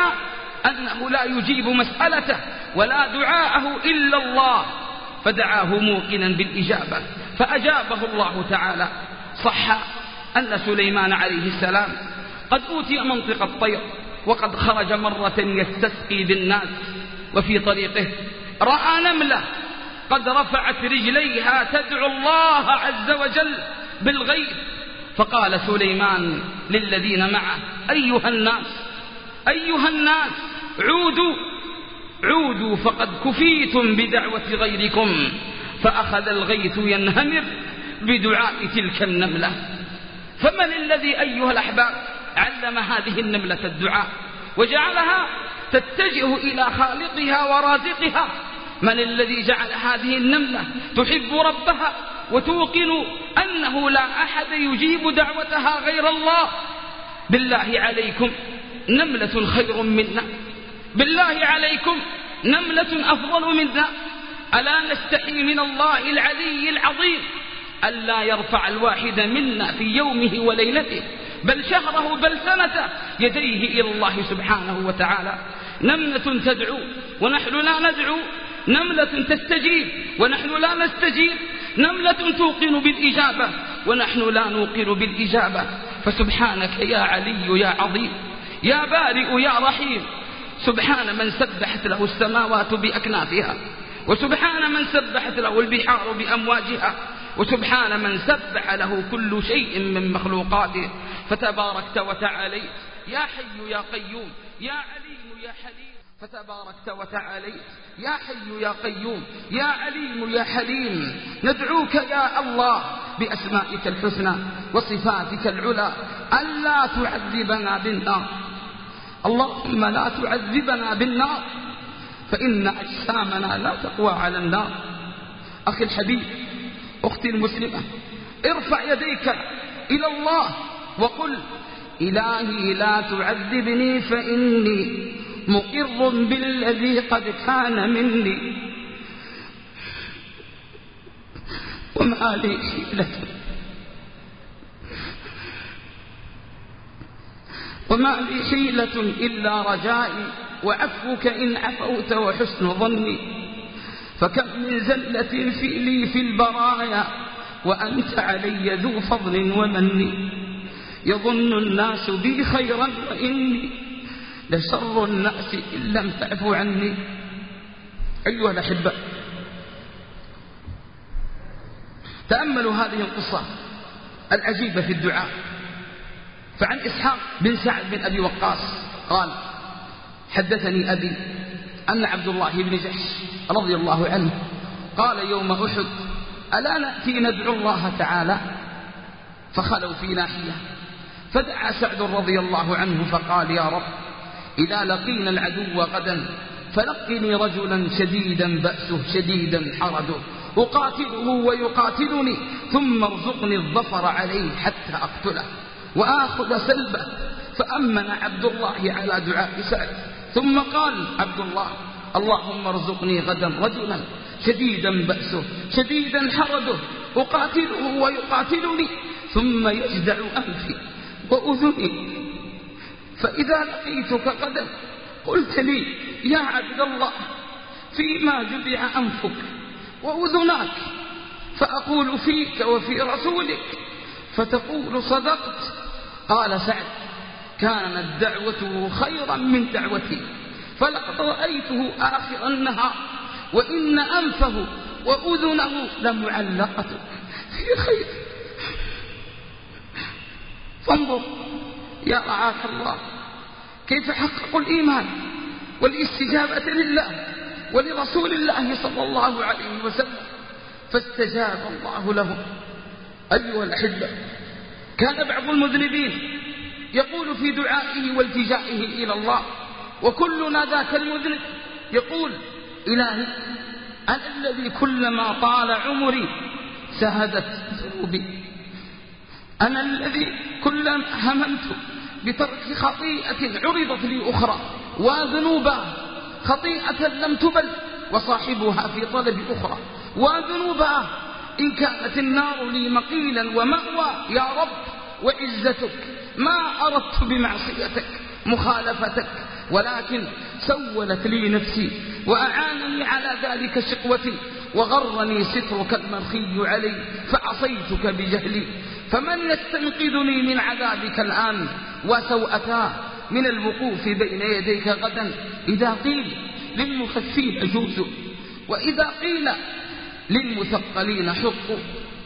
أنه لا يجيب مسألته ولا دعاءه إلا الله، فدعاه موقنا بالإجابة فأجابه الله تعالى. صح أن سليمان عليه السلام قد أوتي منطق الطير وقد خرج مرة يستسقي بالناس، وفي طريقه رأى نملة قد رفعت رجليها تدعو الله عز وجل بالغيب، فقال سليمان للذين معه: أيها الناس أيها الناس عودوا عودوا فقد كفيتم بدعوة غيركم. فأخذ الغيث ينهمر بدعاء تلك النملة. فمن الذي أيها الأحباب علم هذه النملة الدعاء وجعلها تتجه إلى خالقها ورازقها؟ من الذي جعل هذه النملة تحب ربها وتوقن أنه لا أحد يجيب دعوتها غير الله؟ بالله عليكم نملة خير منا؟ بالله عليكم نملة أفضل منا؟ ألا نستحي من الله العلي العظيم ألا يرفع الواحد منا في يومه وليلته بل شهره بل سنته يديه إلى الله سبحانه وتعالى؟ نملة تدعو ونحن لا ندعو، نملة تستجيب ونحن لا نستجيب، نملة توقن بالإجابة ونحن لا نوقن بالإجابة. فسبحانك يا علي يا عظيم يا بارئ يا رحيم. سبحان من سبحت له السماوات بأكنافها، وسبحان من سبحت له البحار بأمواجها، وسبحان من سبح له كل شيء من مخلوقاته. فتباركت وتعاليت يا حي يا قيوم يا عليم يا حليم. فتباركت وتعاليت يا حي يا قيوم يا عليم يا حليم. ندعوك يا الله بأسمائك الحسنى وصفاتك العلى ألا تعذبنا بالنار. اللهم لا تعذبنا بالنار فإن أجسامنا لا تقوى على النار. أخي الحبيب، أختي المسلمة، ارفع يديك إلى الله وقل: إلهي لا تعذبني فإني مقر بالذي قد كان مني، وما لي حيلة وما لي حيلة إلا رجائي وعفوك إن عفوت وحسن ظني، فكم من زلة في لي في البرايا وأنت علي ذو فضل ومن، يظن الناس بي خيرا وإني لشر الناس إن لم تعفو عني. أيها الأحبة، تأملوا هذه القصة العجيبة في الدعاء. فعن إسحاق بن سعد بن أبي وقاص قال: حدثني أبي أن عبد الله بن جحش رضي الله عنه قال يوم أحد: ألا نأتي ندعو الله تعالى؟ فخلوا في ناحية، فدعا سعد رضي الله عنه فقال: يا رب، إذا لقينا العدو غدا فلقني رجلا شديدا بأسه شديدا حرده أقاتله ويقاتلني، ثم ارزقني الظفر عليه حتى أقتله وآخذ سلبه. فأمن عبد الله على دعاء سعد، ثم قال عبد الله: اللهم ارزقني غدا رجلا شديدا بأسه شديدا حرده أقاتله ويقاتلني، ثم يجدع أنفي وأذني، فإذا لقيتك غدا قلت لي: يا عبد الله، فيما جدع أنفك وأذناك؟ فأقول: فيك وفي رسولك. فتقول: صدقت. قال سعد: كانت دعوته خيرا من دعوتي، فلقد رأيته آخر النهار وإن أنفه وأذنه لمعلقة في خير. فانظر يا رعاك الله كيف حققوا الإيمان والاستجابة لله ولرسول الله صلى الله عليه وسلم، فاستجاب الله لهم. أيها الأحبة، كان بعض المذنبين يقول في دعائه والتجائه إلى الله، وكلنا ذاك المذنب، يقول: إلهي، أنا الذي كلما طال عمري سهدت ذنوبي، أنا الذي كلما هممت بترك خطيئة عرضت لي أخرى وذنوبا، خطيئة لم تبل وصاحبها في طلب أخرى وذنوبا، إن كانت النار لي مقيلا ومأوى يا رب وعزتك ما أردت بمعصيتك مخالفتك، ولكن سولت لي نفسي وأعانني على ذلك شقوتي، وغرني سترك المرخي علي فعصيتك بجهلي. فمن يستنقذني من عذابك الآن وسوءتا من الوقوف بين يديك غدا؟ إذا قيل للمخفين جوزوا، وإذا قيل للمثقلين حطوا.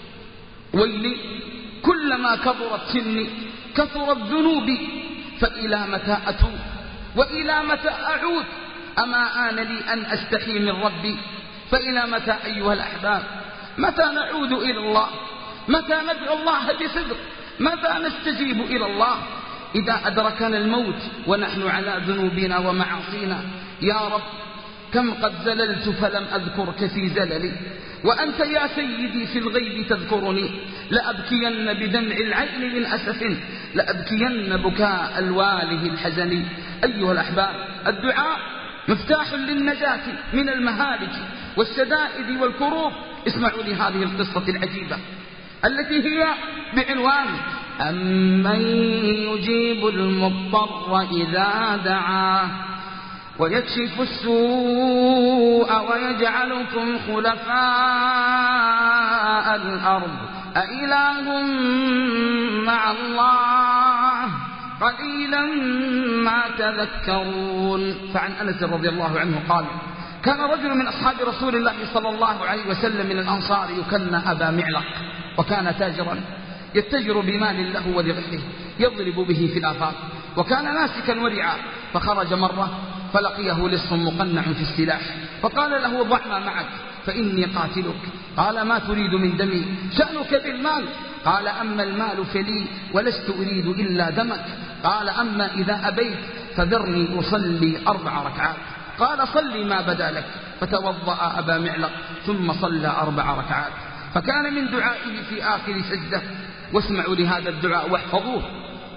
ويلي كلما كبرت سني كثرت ذنوبي، فإلى متى أتوب وإلى متى أعود؟ أما آن لي أن أستحي من ربي؟ فإلى متى أيها الأحباب؟ متى نعود إلى الله؟ متى ندعو الله بصدق؟ متى نستجيب إلى الله؟ إذا أدركنا الموت ونحن على ذنوبنا ومعاصينا، يا رب كم قد زللت فلم أذكرك في زللي، وأنت يا سيدي في الغيب تذكرني. لأبكين بدمع العين من أسف، لأبكين بكاء الواله الحزن. أيها الأحباب، الدعاء مفتاح للنجاة من المهالك والشدائد والكروب. اسمعوا لهذه القصة العجيبة التي هي بعنوان: أمن يجيب المضطر إذا دعاه ويكشف السوء ويجعلكم خلفاء الأرض أإله مع الله قليلا ما تذكرون. فعن أنس رضي الله عنه قال: كان رجل من أصحاب رسول الله صلى الله عليه وسلم من الأنصار يكنى أبا معلق، وكان تاجرا يتجر بمال له ولغيره يضرب به في الآفاق، وكان ناسكا ورعا. فخرج مرة فلقيه لص مقنع في السلاح، فقال له: ضع ما معك فإني قاتلك. قال: ما تريد من دمي؟ شأنك بالمال. قال: أما المال فلي ولست أريد إلا دمك. قال: أما إذا أبيت فذرني أصلي أربع ركعات. قال: صلي ما بدا لك. فتوضأ أبا معلق ثم صلى أربع ركعات. فكان من دعائه في آخر سجدة، واسمعوا لهذا الدعاء واحفظوه: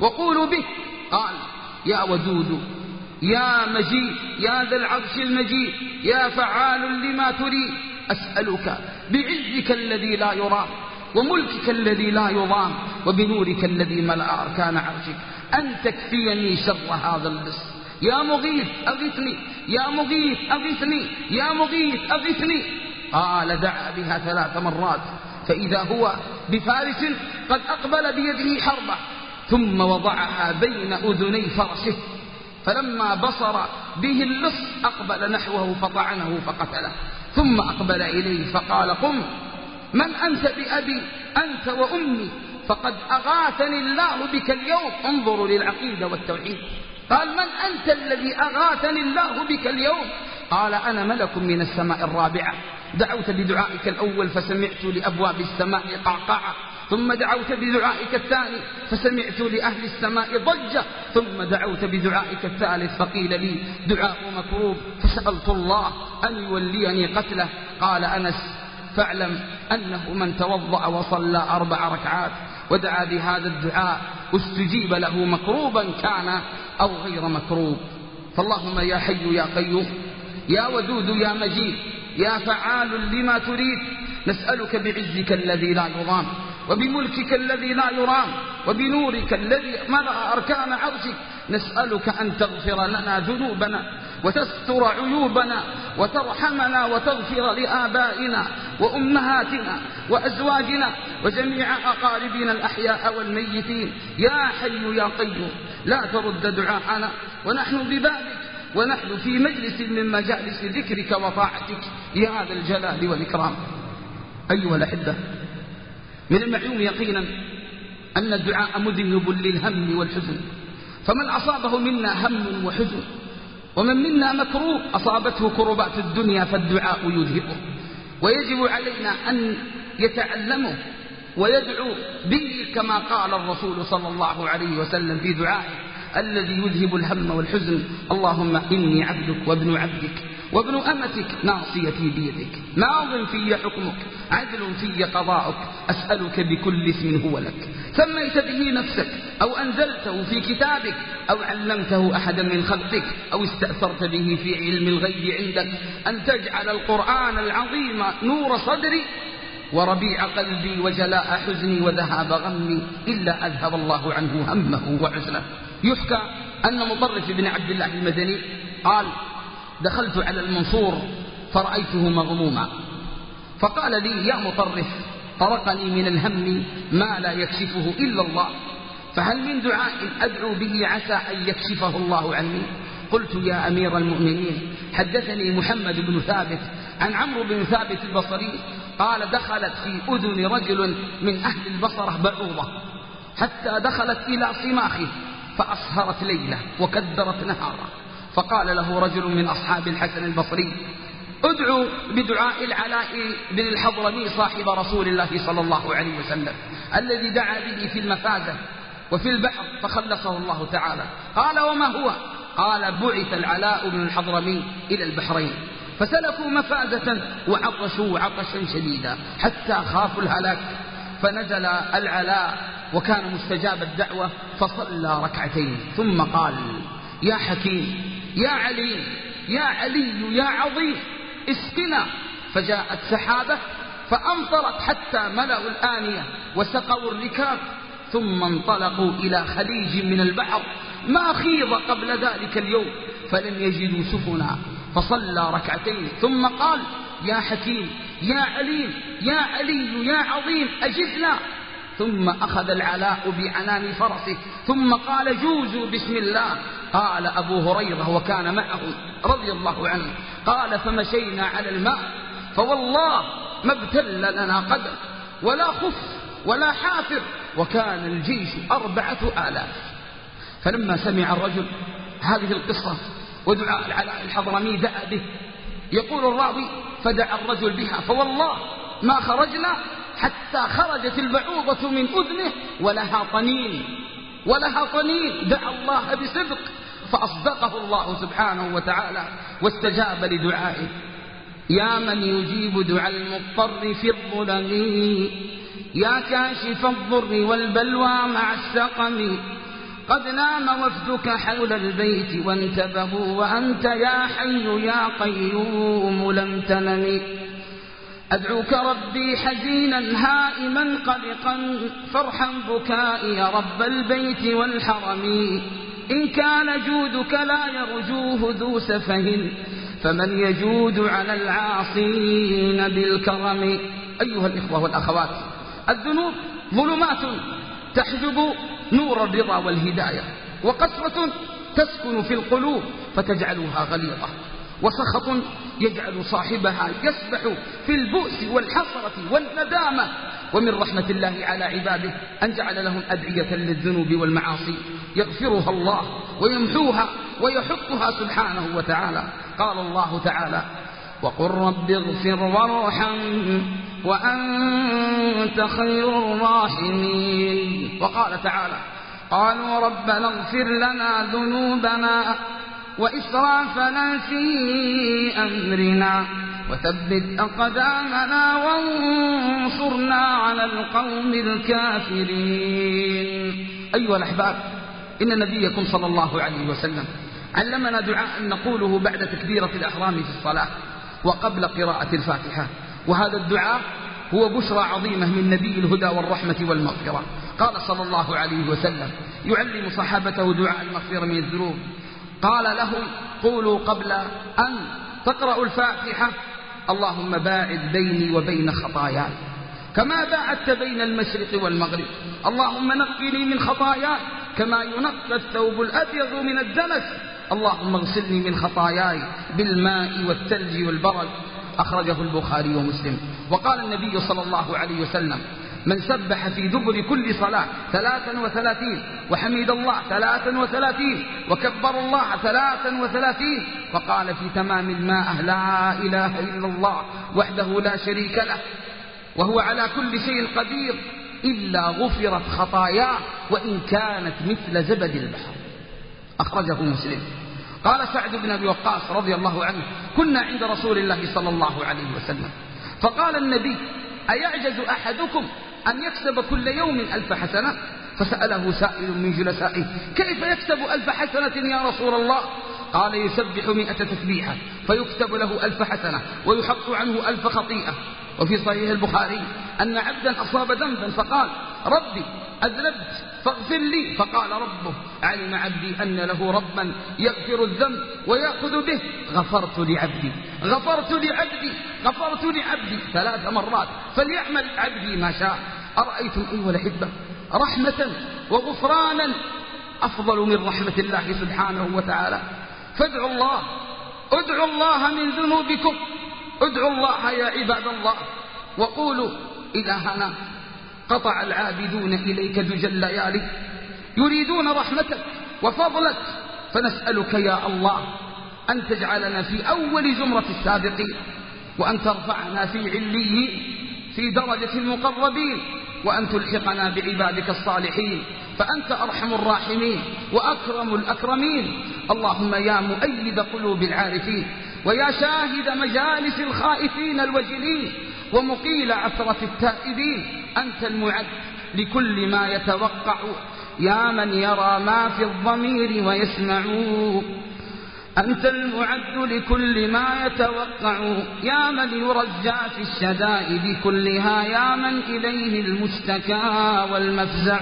وقولوا به. قال يا ودود يا مجيد يا ذا العرش المجيد يا فعال لما تريد أسألك بعزك الذي لا يرام وملكك الذي لا يضام وبنورك الذي ملأ أركان عرشك أن تكفيني شر هذا اللص. يا مغيث أغثني يا مغيث أغثني يا مغيث أغثني. قال دعا بها ثلاث مرات فإذا هو بفارس قد أقبل بيده حربة ثم وضعها بين أذني فرسه، فلما بصر به اللص أقبل نحوه فطعنه فقتله، ثم أقبل إليه فقال قم من أنت بأبي أنت وأمي فقد أغاثني الله بك اليوم. انظروا للعقيدة والتوحيد. قال من أنت الذي أغاثني الله بك اليوم؟ قال أنا ملك من السماء الرابعة دعوت بدعائك الأول فسمعت لأبواب السماء قعقعة، ثم دعوت بدعائك الثاني فسمعت لأهل السماء ضجة، ثم دعوت بدعائك الثالث فقيل لي دعاء مكروب فسألت الله أن يوليني قتله. قال أنس فاعلم أنه من توضأ وصلى أربع ركعات ودعا بهذا الدعاء استجيب له مكروبا كان أو غير مكروب. فاللهم يا حي يا قيوم يا ودود يا مجيد يا فعال لما تريد نسألك بعزك الذي لا يضام وبملكك الذي لا يرام وبنورك الذي ملأ أركان عرشك نسألك أن تغفر لنا ذنوبنا وتستر عيوبنا وترحمنا وتغفر لآبائنا وأمهاتنا وأزواجنا وجميع أقاربنا الأحياء والميتين. يا حي يا قيوم لا ترد دعاءنا ونحن ببابك ونحن في مجلس من مجالس ذكرك وطاعتك يا ذا الجلال والإكرام. أيها الأحبة، من المعلوم يقينا أن الدعاء مذنب للهم والحزن، فمن أصابه منا هم وحزن ومن منا مكروب أصابته كربات الدنيا فالدعاء يذهبه، ويجب علينا أن يتعلمه ويدعو به كما قال الرسول صلى الله عليه وسلم في دعائه الذي يذهب الهم والحزن: اللهم إني عبدك وابن عبدك وابن أمتك ناصيتي بيدك ماض في حكمك عدل في قضاؤك أسألك بكل اسم هو لك سميت به نفسك أو أنزلته في كتابك أو علمته أحدا من خلقك أو استأثرت به في علم الغيب عندك أن تجعل القرآن العظيم نور صدري وربيع قلبي وجلاء حزني وذهاب غمي إلا أذهب الله عنه همه وحزنه. يحكى أن مطرف بن عبد الله المدني قال: دخلت على المنصور فرأيته مغموما فقال لي: يا مطرف، طرقني من الهم ما لا يكشفه إلا الله، فهل من دعاء أدعو به عسى أن يكشفه الله عني؟ قلت: يا أمير المؤمنين، حدثني محمد بن ثابت عن عمرو بن ثابت البصري قال: دخلت في أذن رجل من أهل البصرة بعوضة حتى دخلت إلى صماخه فأسهرت ليلة وكدرت نهارا، فقال له رجل من أصحاب الحسن البصري: ادعو بدعاء العلاء بن الحضرمي صاحب رسول الله صلى الله عليه وسلم الذي دعا به في المفازة وفي البحر فخلصه الله تعالى. قال: وما هو؟ قال: بعث العلاء بن الحضرمي إلى البحرين فسلكوا مفازة وعطشوا عطشا شديدا حتى خافوا الهلاك، فنزل العلاء وكان مستجاب الدعوة فصلى ركعتين ثم قال: يا حكيم يا علي يا علي يا عظيم اسقنا. فجاءت سحابة فأمطرت حتى ملأوا الآنية وسقوا الركاب ثم انطلقوا إلى خليج من البحر ما خيض قبل ذلك اليوم فلم يجدوا سفنا، فصلى ركعتين ثم قال: يا حكيم يا عليم يا علي يا عظيم أجبنا. ثم أخذ العلاء بعنان فرسه ثم قال: جوزوا بسم الله. قال أبو هريرة وكان معه رضي الله عنه قال: فمشينا على الماء فوالله ما ابتل لنا قدم ولا خف ولا حافر وكان الجيش أربعة آلاف. فلما سمع الرجل هذه القصة ودعاء العلاء الحضرمي دعا به. يقول الراوي: فدعا الرجل بها فوالله ما خرجنا حتى خرجت البعوضة من أذنه ولها طنين ولها طنين دعا الله بصدق فأصدقه الله سبحانه وتعالى واستجاب لدعائه. يا من يجيب دعاء المضطر في الظلم يا كاشف الضر والبلوى مع السقم قد نام وفدك حول البيت وانتبهوا وأنت يا حي يا قيوم لم تنم. أدعوك ربي حزينا هائما قلقا فارحم بكائي يا رب البيت والحرم. إن كان جودك لا يرجوه ذو سفه فمن يجود على العاصين بالكرم. أيها الإخوة والأخوات، الذنوب ظلمات تحجب نور الرضا والهداية، وقسوة تسكن في القلوب فتجعلها غليظة، وسخط يجعل صاحبها يسبح في البؤس والحسرة والندامة. ومن رحمة الله على عباده أن جعل لهم أدعية للذنوب والمعاصي يغفرها الله ويمحوها ويحطها سبحانه وتعالى. قال الله تعالى: وقل رب اغفر وارحم وأنت خير الراحمين. وقال تعالى: قالوا ربنا اغفر لنا ذنوبنا وإسرافنا في أمرنا وثبت أقدامنا وانصرنا على القوم الكافرين. أيها الأحباب، إن نبيكم صلى الله عليه وسلم علمنا دعاء نقوله بعد تكبيرة الإحرام في الصلاة وقبل قراءة الفاتحة، وهذا الدعاء هو بشرى عظيمة من نبي الهدى والرحمة والمغفرة. قال صلى الله عليه وسلم يعلم صحابته دعاء المغفرة من الذنوب، قال لهم: قولوا قبل أن تقرأوا الفاتحة: اللهم باعد بيني وبين خطاياي كما باعدت بين المشرق والمغرب، اللهم نقني من خطاياي كما ينقى الثوب الأبيض من الدنس، اللهم اغسلني من خطاياي بالماء والثلج والبرد. أخرجه البخاري ومسلم. وقال النبي صلى الله عليه وسلم: من سبح في دبر كل صلاة ثلاثا وثلاثين وحمد الله ثلاثا وثلاثين وكبر الله ثلاثا وثلاثين وقال في تمام الماء: لا إله إلا الله وحده لا شريك له وهو على كل شيء قدير إلا غفرت خطاياه وإن كانت مثل زبد البحر. أخرجه مسلم. قال سعد بن أبي وقاص رضي الله عنه: كنا عند رسول الله صلى الله عليه وسلم فقال النبي: أيعجز أحدكم أن يكسب كل يوم ألف حسنة؟ فسأله سائل من جلسائه: كيف يكسب ألف حسنة يا رسول الله؟ قال: يسبح مئة تسبيحة فيكتب له ألف حسنة ويحط عنه ألف خطيئة. وفي صحيح البخاري أن عبدا أصاب ذنبا فقال: ربي أذنبت فاغفر لي، فقال ربه: علم عبدي أن له ربا يغفر الذنب ويأخذ به، غفرت لعبدي غفرت لعبدي غفرت لعبدي ثلاث مرات، فليعمل عبدي ما شاء. أرأيتم أيها الأحبة رحمة وغفرانا أفضل من رحمة الله سبحانه وتعالى. فادعوا الله ادعوا الله من ذنوبكم، ادعوا الله يا عباد الله، وقولوا: إلهنا قطع العابدون إليك دجى الليالي يريدون رحمتك وفضلك، فنسألك يا الله أن تجعلنا في أول زمرة السابقين، وأن ترفعنا في عليين في درجة المقربين، وأن تلحقنا بعبادك الصالحين، فأنت أرحم الراحمين وأكرم الأكرمين. اللهم يا مؤيد قلوب العارفين، ويا شاهد مجالس الخائفين الوجلين، ومقيل عثرة التائبين، أنت المعد لكل ما يتوقع، يا من يرى ما في الضمير ويسمع، أنت المعد لكل ما يتوقع، يا من يرجى في الشدائد كلها، يا من إليه المشتكى والمفزع،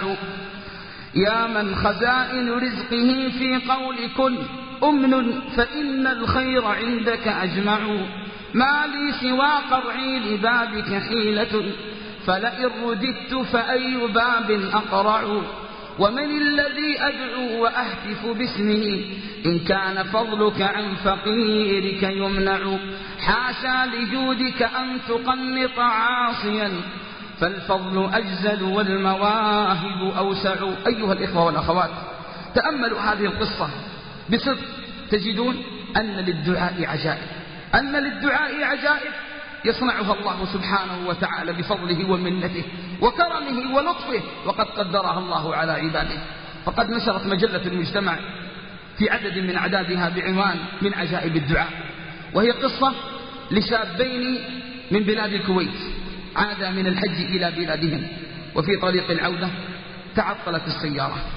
يا من خزائن رزقه في قول كن أمن فإن الخير عندك أجمع، ما لي سوى قرعي لبابك حيلة، فلئن رددت فأي باب أقرع، ومن الذي أدعو وأهتف باسمه إن كان فضلك عن فقيرك يمنع، حاشا لجودك أن تقنط عاصيا، فالفضل أجزل والمواهب أوسع. أيها الإخوة والأخوات، تأملوا هذه القصة بصدق تجدون أن للدعاء عجائب، أن للدعاء عجائب يصنعها الله سبحانه وتعالى بفضله ومنته وكرمه ولطفه، وقد قدرها الله على عباده. فقد نشرت مجلة المجتمع في عدد من أعدادها بعنوان من عجائب الدعاء، وهي قصة لشابين من بلاد الكويت عادا من الحج إلى بلادهم، وفي طريق العودة تعطلت السيارة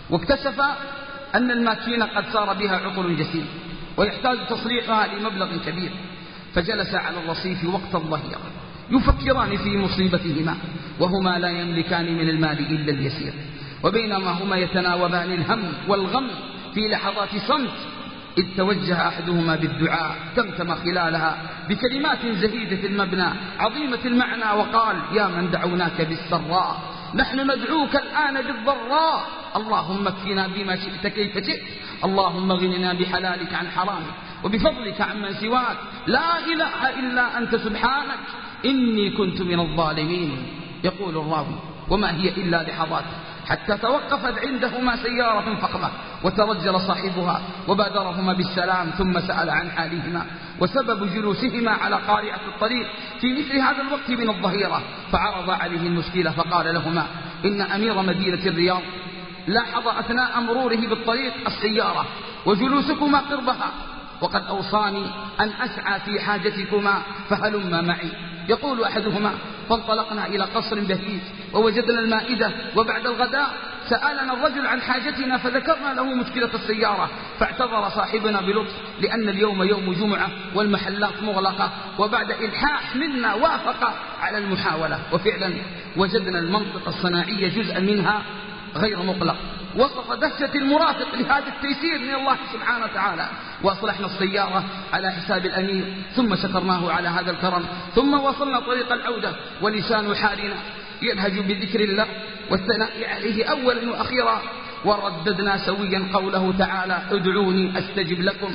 واكتشف أن الماكينة قد صار بها عطل جسيم ويحتاج تصليحها لمبلغ كبير، فجلس على الرصيف وقت الظهيرة يفكران في مصيبتهما وهما لا يملكان من المال إلا اليسير، وبينما هما يتناوبان الهم والغم في لحظات صمت إذ توجه أحدهما بالدعاء تمتم خلالها بكلمات زهيدة المبنى عظيمة المعنى وقال: يا من دعوناك بالسراء نحن ندعوك الآن بالضراء، اللهم اكفنا بما شئت كيف شئت، اللهم اغننا بحلالك عن حرامك وبفضلك عمن سواك، لا إله إلا أنت سبحانك إني كنت من الظالمين. يقول الراوي: وما هي إلا لحظات حتى توقفت عندهما سيارة فخمة وترجل صاحبها وبادرهما بالسلام، ثم سأل عن حالهما وسبب جلوسهما على قارعة الطريق في مثل هذا الوقت من الظهيرة، فعرض عليه المشكلة فقال لهما: إن أمير مدينة الرياض لاحظ أثناء مروره بالطريق السيارة وجلوسكما قربها، وقد أوصاني أن أسعى في حاجتكما فهلما معي. يقول أحدهما: فانطلقنا إلى قصر بهيج ووجدنا المائدة، وبعد الغداء سألنا الرجل عن حاجتنا فذكرنا له مشكلة السيارة، فاعتذر صاحبنا بلطف لأن اليوم يوم جمعة والمحلات مغلقة، وبعد إلحاح منا وافق على المحاولة، وفعلا وجدنا المنطقة الصناعية جزءا منها غير مغلق. وصف دهشة المرافق لهذا التيسير من الله سبحانه وتعالى، وأصلحنا السيارة على حساب الأمير، ثم شكرناه على هذا الكرم، ثم وصلنا طريق العودة ولسان حالنا يلهج بذكر الله والثناء عليه أولا وأخيرا، ورددنا سويا قوله تعالى: ادعوني أستجب لكم،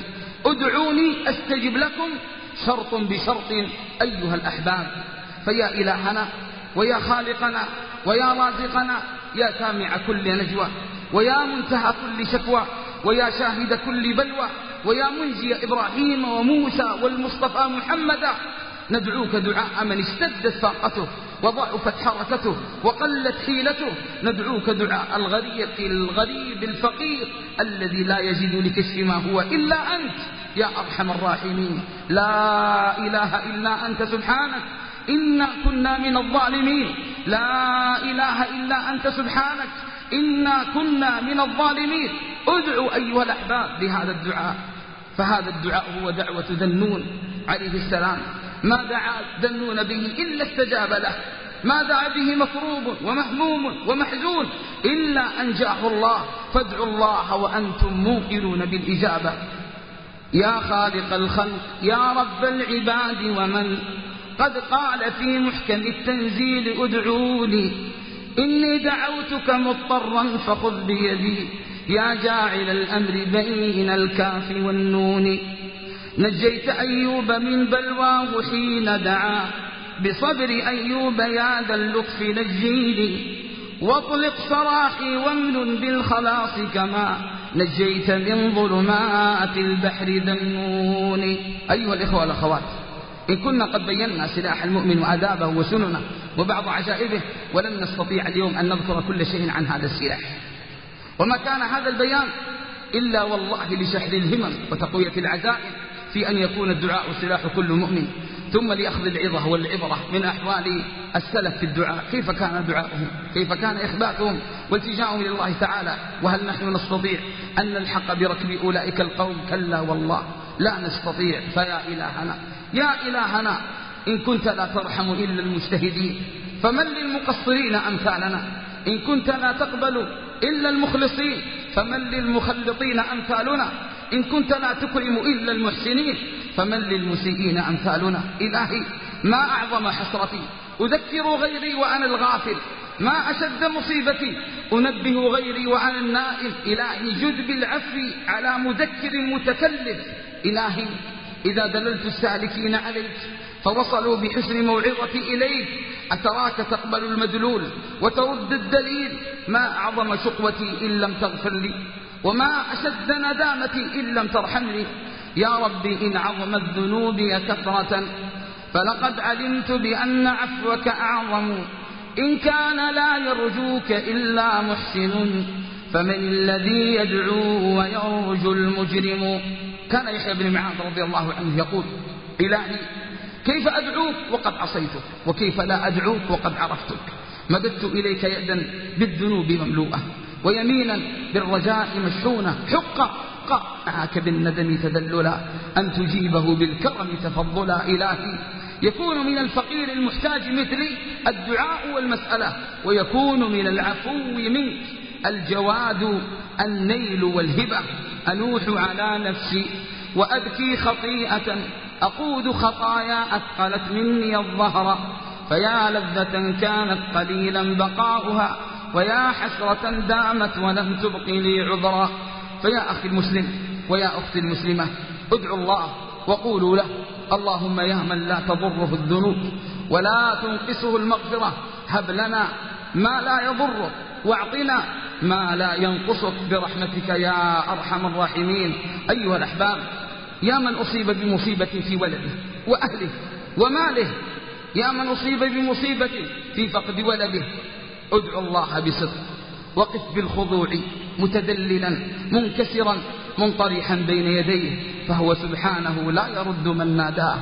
ادعوني أستجب لكم، شرط بشرط أيها الأحباب. فيا إلهنا ويا خالقنا ويا رازقنا، يا سامع كل نجوى، ويا منتهى كل شكوى، ويا شاهد كل بلوى، ويا منجي إبراهيم وموسى والمصطفى محمدا، ندعوك دعاء من اشتدت طاقته وضعفت حركته وقلت حيلته، ندعوك دعاء الغريق الغريب الفقير الذي لا يجد لكشف ما هو إلا أنت يا أرحم الراحمين. لا إله إلا أنت سبحانك إنا كنا من الظالمين، لا إله إلا أنت سبحانك إنا كنا من الظالمين. ادعوا أيها الأحباب بهذا الدعاء، فهذا الدعاء هو دعوة ذنون عليه السلام، ما دعا ذنون به إلا استجاب له، ما دعا به مكروب ومهموم ومحزون إلا أنجاه الله، فادعوا الله وأنتم موقنون بالإجابة. يا خالق الخلق يا رب العباد ومن قد قال في محكم التنزيل: ادعوني إني دعوتك مضطرا فخذ بيدي، يا جاعل الأمر بين الكاف والنون. نجيت أيوب من بلواه حين دعا، بصبر أيوب يا ذا اللطف نجيني، واطلق سراحي وامن بالخلاص كما نجيت من ظلمات البحر ذنون. أيها الإخوة والأخوات، إن كنا قد بينا سلاح المؤمن وآدابه وسننه وبعض عجائبه، ولن نستطيع اليوم أن نذكر كل شيء عن هذا السلاح، وما كان هذا البيان إلا والله لشحذ الهمم وتقوية العزائم في أن يكون الدعاء سلاح كل مؤمن، ثم لأخذ العظة والعبرة من أحوال السلف في الدعاء، كيف كان دعاؤهم، كيف كان إخباتهم والتجاؤهم لله تعالى. وهل نحن نستطيع أن نلحق بركب أولئك القوم؟ كلا والله لا نستطيع. فيا إلهنا يا إلهنا إن كنت لا ترحم إلا المجتهدين فمن للمقصرين أمثالنا، إن كنت لا تقبل إلا المخلصين فمن للمخلطين أمثالنا، إن كنت لا تكرم إلا المحسنين فمن للمسيئين أمثالنا. إلهي ما أعظم حسرتي أذكر غيري وأنا الغافل، ما أشد مصيبتي أنبه غيري وأنا النائم. إلهي جد بالعفو على مذكر متكلف. إلهي إذا دللت السالكين عليك فوصلوا بحسن موعظتي إليك، أتراك تقبل المدلول وترد الدليل؟ ما أعظم شقوتي إن لم تغفر لي، وما أشد ندامتي إن لم ترحمني. يا ربي إن عظمت ذنوبي كثرة فلقد علمت بأن عفوك أعظم، إن كان لا يرجوك إلا محسن فمن الذي يدعو ويرجو المجرم. كان يحيى بن معاذ رضي الله عنه يقول: إلهي كيف أدعوك وقد عصيتك، وكيف لا أدعوك وقد عرفتك؟ مددت إليك يدا بالذنوب مملوءة، ويمينا بالرجاء مشحونة حقا معك بالندم تذللا أن تجيبه بالكرم تفضلا إلهي. يكون من الفقير المحتاج مثلي الدعاء والمسألة، ويكون من العفو منك الجواد النيل والهبة. أنوح على نفسي وأبكي خطيئة أقود خطايا أثقلت مني الظهر، فيا لذة كانت قليلا بقاؤها ويا حسرة دامت ولم تبق لي عذرا. فيا أخي المسلم ويا أختي المسلمة ادعوا الله وقولوا له اللهم يا من لا تضره الذنوب ولا تنقصه المغفرة هب لنا ما لا يضره واعطنا ما لا ينقصك برحمتك يا أرحم الراحمين. أيها الأحباب، يا من أصيب بمصيبة في ولده وأهله وماله، يا من أصيب بمصيبة في فقد ولده، ادعو الله بصدق وقف بالخضوع متذللا منكسرا منطرحا بين يديه، فهو سبحانه لا يرد من ناداه.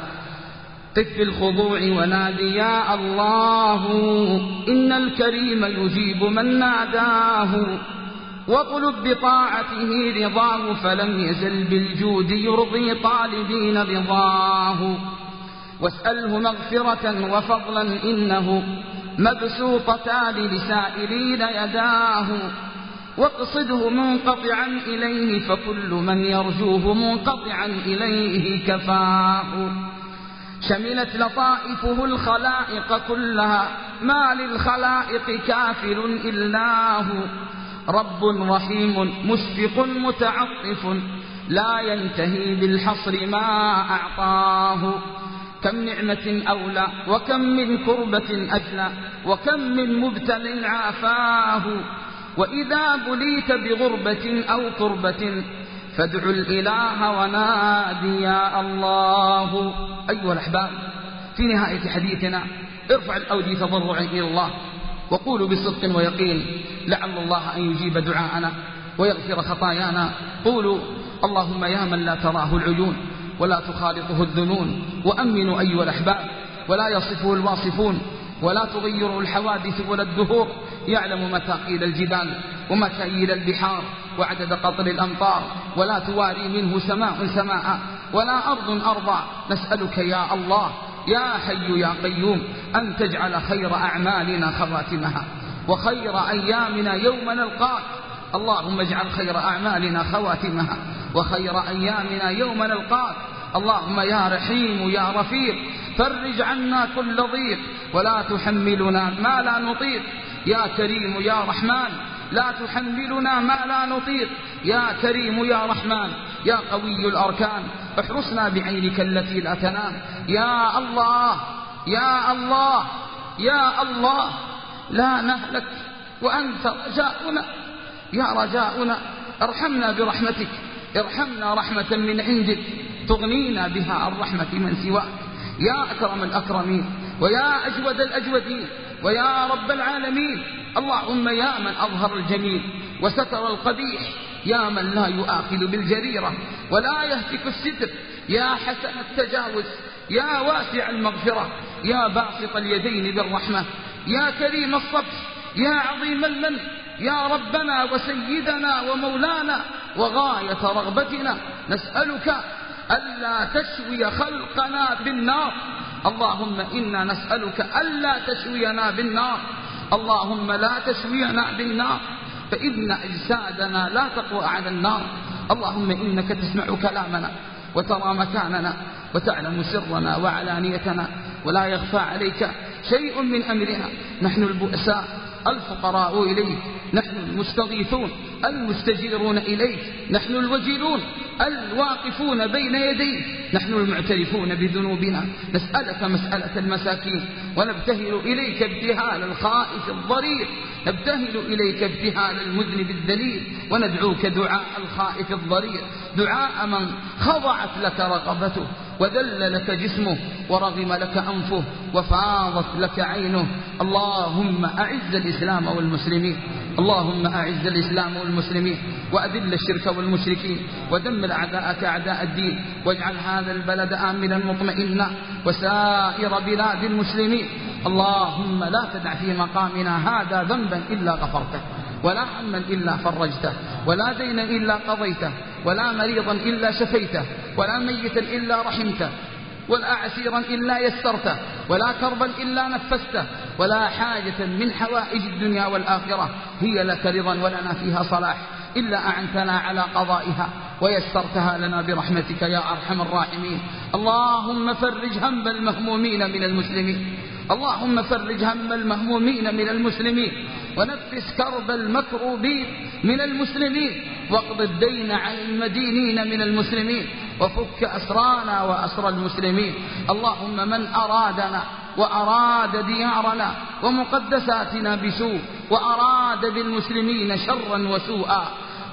قف بالخضوع ونادي يا الله إن الكريم يجيب من ناداه، واطلب بطاعته رضاه فلم يزل بالجود يرضي طالبين رضاه، واسأله مغفرة وفضلا إنه مبسوطتان لسائلين يداه، واقصده منقطعا إليه فكل من يرجوه منقطعا إليه كفاه. شملت لطائفه الخلائق كلها ما للخلائق كافر إلا هو، رب رحيم مشفق متعطف لا ينتهي بالحصر ما أعطاه. كم نعمة أولى وكم من كربة أجلى وكم من مبتل عافاه، وإذا بليت بغربة أو كربة فادعوا الإله ونادي يا الله. أيها الأحباب، في نهاية حديثنا ارفع الأودي تضرعا إلى الله وقولوا بصدق ويقين لعل الله أن يجيب دعاءنا ويغفر خطايانا. قولوا اللهم يا من لا تراه العيون ولا تخالطه الذنون، وأمنوا أيها الأحباب ولا يصفه الواصفون ولا تغيره الحوادث ولا الدهور، يعلم مثاقيل الجبال ومكاييل البحار وعدد قطر الأمطار، ولا تواري منه سماء سماء ولا أرض أرضا. نسألك يا الله يا حي يا قيوم أن تجعل خير أعمالنا خواتمها وخير أيامنا يوم نلقاك. اللهم اجعل خير أعمالنا خواتمها وخير أيامنا يوم نلقاك. اللهم يا رحيم يا رفيق فرج عنا كل ضيق ولا تحملنا ما لا نطيق. يا كريم يا رحمن لا تحملنا ما لا نطيق. يا كريم يا رحمن يا قوي الأركان احرسنا بعينك التي لا تنام. يا الله يا الله يا الله لا نهلك وأنت رجاؤنا يا رجاؤنا. ارحمنا برحمتك، ارحمنا رحمة من عندك تغنينا بها عن رحمة من سواك. يا أكرم الأكرمين ويا أجود الأجودين ويا رب العالمين. اللهم يا من أظهر الجميل وستر القبيح، يا من لا يؤاخذ بالجريرة ولا يهتك الستر، يا حسن التجاوز يا واسع المغفرة يا باسط اليدين بالرحمة يا كريم الصبر يا عظيم المن، يا ربنا وسيدنا ومولانا وغاية رغبتنا. نسألك ألا تشوي خلقنا بالنار، اللهم إنا نسألك ألا تشوينا بالنار، اللهم لا تشوينا بالنار فإن أجسادنا لا تقوى على النار. اللهم إنك تسمع كلامنا وترى مكاننا وتعلم سرنا وعلانيتنا ولا يخفى عليك شيء من أمرنا. نحن البؤساء الفقراء إليك، نحن المستغيثون المستجيرون إليك، نحن الوجلون الواقفون بين يديك، نحن المعترفون بذنوبنا. نسألك مسألة المساكين ونبتهل إليك ابتهال الخائف الضرير، نبتهل إليك ابتهال المذنب الذليل، وندعوك دعاء الخائف الضرير، دعاء من خضعت لك رغبته وذل لك جسمه ورغم لك أنفه وفاضت لك عينه. اللهم أعز الإسلام والمسلمين، اللهم أعز الإسلام والمسلمين وأذل الشرك والمشركين ودمر أعداءك أعداء الدين، واجعل هذا البلد آمنا مطمئنا وسائر بلاد المسلمين. اللهم لا تدع في مقامنا هذا ذنبا إلا غفرته ولا هما إلا فرجته، ولا دينا إلا قضيته، ولا مريضا إلا شفيته، ولا ميتا إلا رحمته، ولا عسيرا إلا يسرته، ولا كربا إلا نفسته، ولا حاجة من حوائج الدنيا والآخرة هي لك رضا ولنا فيها صلاح إلا أعنتنا على قضائها ويسرتها لنا برحمتك يا أرحم الراحمين. اللهم فرج هم المهمومين من المسلمين، اللهم فرج هم المهمومين من المسلمين، ونفس كرب المكروبين من المسلمين، واقض الدين عن المدينين من المسلمين، وفك أسرانا وأسر المسلمين. اللهم من أرادنا وأراد ديارنا ومقدساتنا بسوء، وأراد بالمسلمين شرا وسوءا،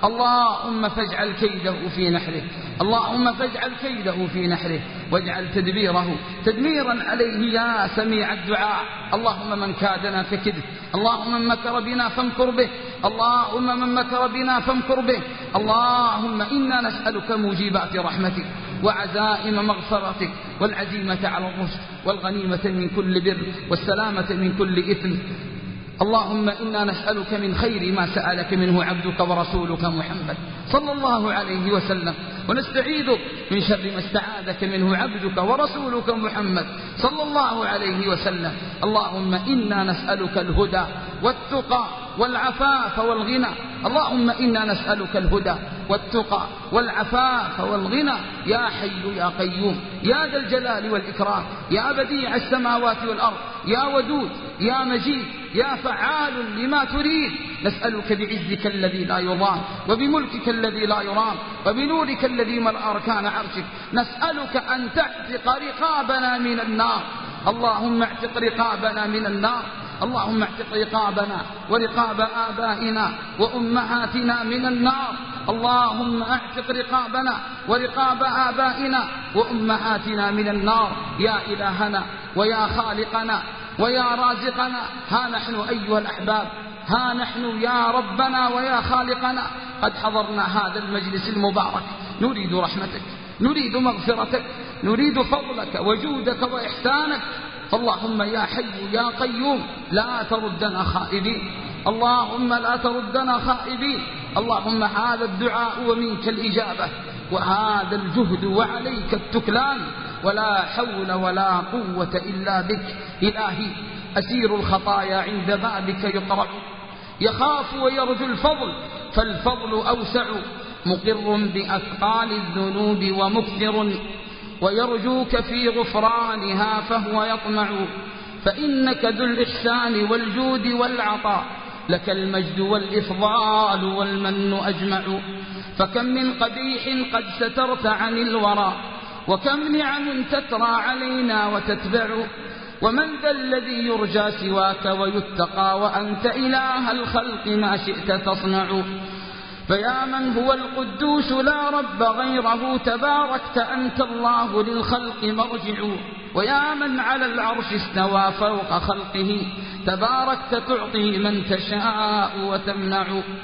اللهم فاجعل كيده في نحره، اللهم فاجعل كيده في نحره، واجعل تدبيره تدميرا عليه يا سميع الدعاء. اللهم من كادنا فكده، اللهم من مكر بنا فامكر به، اللهم من مكر بنا فامكر به. اللهم إنا نسألك موجبات رحمتك وعزائم مغفرتك والعزيمة على الرشد والغنيمة من كل بر والسلامة من كل إثم. اللهم إنا نسألك من خير ما سألك منه عبدك ورسولك محمد صلى الله عليه وسلم، ونستعيذك من شر ما استعاذك منه عبدك ورسولك محمد صلى الله عليه وسلم. اللهم إنا نسألك الهدى والتقى والعفاف والغنى، اللهم إنا نسألك الهدى والتقى والعفاف والغنى يا حي يا قيوم يا ذا الجلال والإكرام، يا بديع السماوات والأرض، يا ودود يا مجيد يا فعال لما تريد. نسألك بعزك الذي لا يضام، وبملكك الذي لا يرام، وبنورك الذي ملأ أركان عرشك، نسألك أن تعتق رقابنا من النار. اللهم اعتق رقابنا من النار، اللهم اعتق رقابنا ورقاب آبائنا وأمهاتنا من النار. اللهم اعتق رقابنا ورقاب آبائنا وأمهاتنا من النار يا إلهنا ويا خالقنا ويا رازقنا. ها نحن أيها الأحباب، ها نحن يا ربنا ويا خالقنا قد حضرنا هذا المجلس المبارك، نريد رحمتك، نريد مغفرتك، نريد فضلك وجودك وإحسانك. فاللهم يا حي يا قيوم لا تردنا خائبين، اللهم لا تردنا خائبين. اللهم هذا الدعاء ومنك الإجابة، وهذا الجهد وعليك التكلان، ولا حول ولا قوة إلا بك. إلهي أسير الخطايا عند بابك يقرع، يخاف ويرجو الفضل فالفضل أوسع، مقر بأثقال الذنوب ومكثر، ويرجوك في غفرانها فهو يطمع. فإنك ذو الإحسان والجود والعطاء، لك المجد والإفضال والمن أجمع. فكم من قبيح قد سترت عن الورى، وكم نعم تترى علينا وتتبع. ومن ذا الذي يرجى سواك ويتقى، وأنت إله الخلق ما شئت تصنع. فيا من هو القدوس لا رب غيره، تباركت أنت الله للخلق مرجع. ويا من على العرش استوى فوق خلقه، تباركت تعطي من تشاء وتمنع.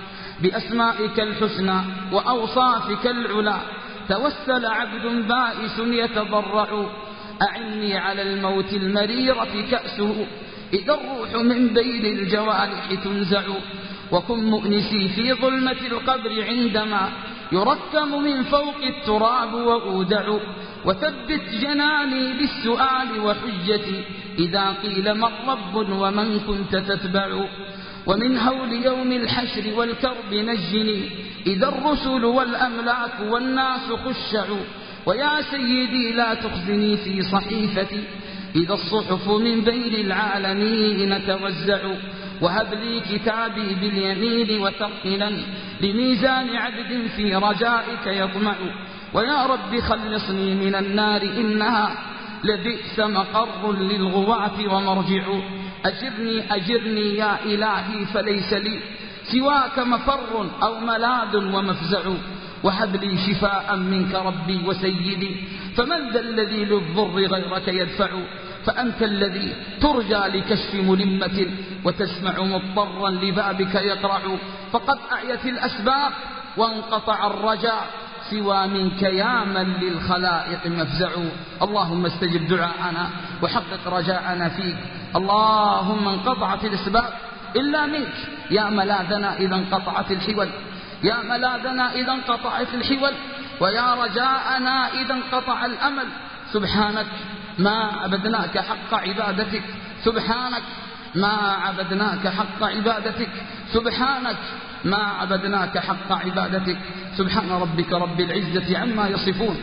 بأسمائك الحسنى وأوصافك العلا، توسل عبد بائس يتضرع. أعني على الموت المريرة كأسه، إذا الروح من بين الجوارح تنزع. وكن مؤنسي في ظلمة القبر عندما يركم من فوق التراب وأودع. وثبت جناني بالسؤال وحجتي، إذا قيل من رب ومن كنت تتبع. ومن هول يوم الحشر والكرب نجني، إذا الرسل والأملاك والناس خشعوا. ويا سيدي لا تخزني في صحيفتي، إذا الصحف من بين العالمين توزع. وهب لي كتابي باليمين وثقلا، بميزان عبد في رجائك يطمع. ويا رب خلصني من النار، إنها لبئس مقر للغواة ومرجع. أجرني أجرني يا إلهي، فليس لي سواك مفر أو ملاذ ومفزع. وهب لي شفاء منك ربي وسيدي، فمن ذا الذي للضر غيرك يدفع. فأنت الذي ترجى لكشف ملمة، وتسمع مضطرا لبابك يقرع. فقد أعيت الأسباب وانقطع الرجاء، سوى منك يا من للخلائق مفزع. اللهم استجب دعاءنا وحقق رجاءنا فيك. اللهم انقطعت الأسباب إلا منك، يا ملاذنا إذا انقطعت الحول، يا ملاذنا إذا انقطعت الحول، ويا رجاءنا إذا انقطع الأمل. سبحانك ما عبدناك حق عبادتك، سبحانك ما عبدناك حق عبادتك، سبحانك ما عبدناك حق عبادتك. سبحان ربك رب العزة عما يصفون،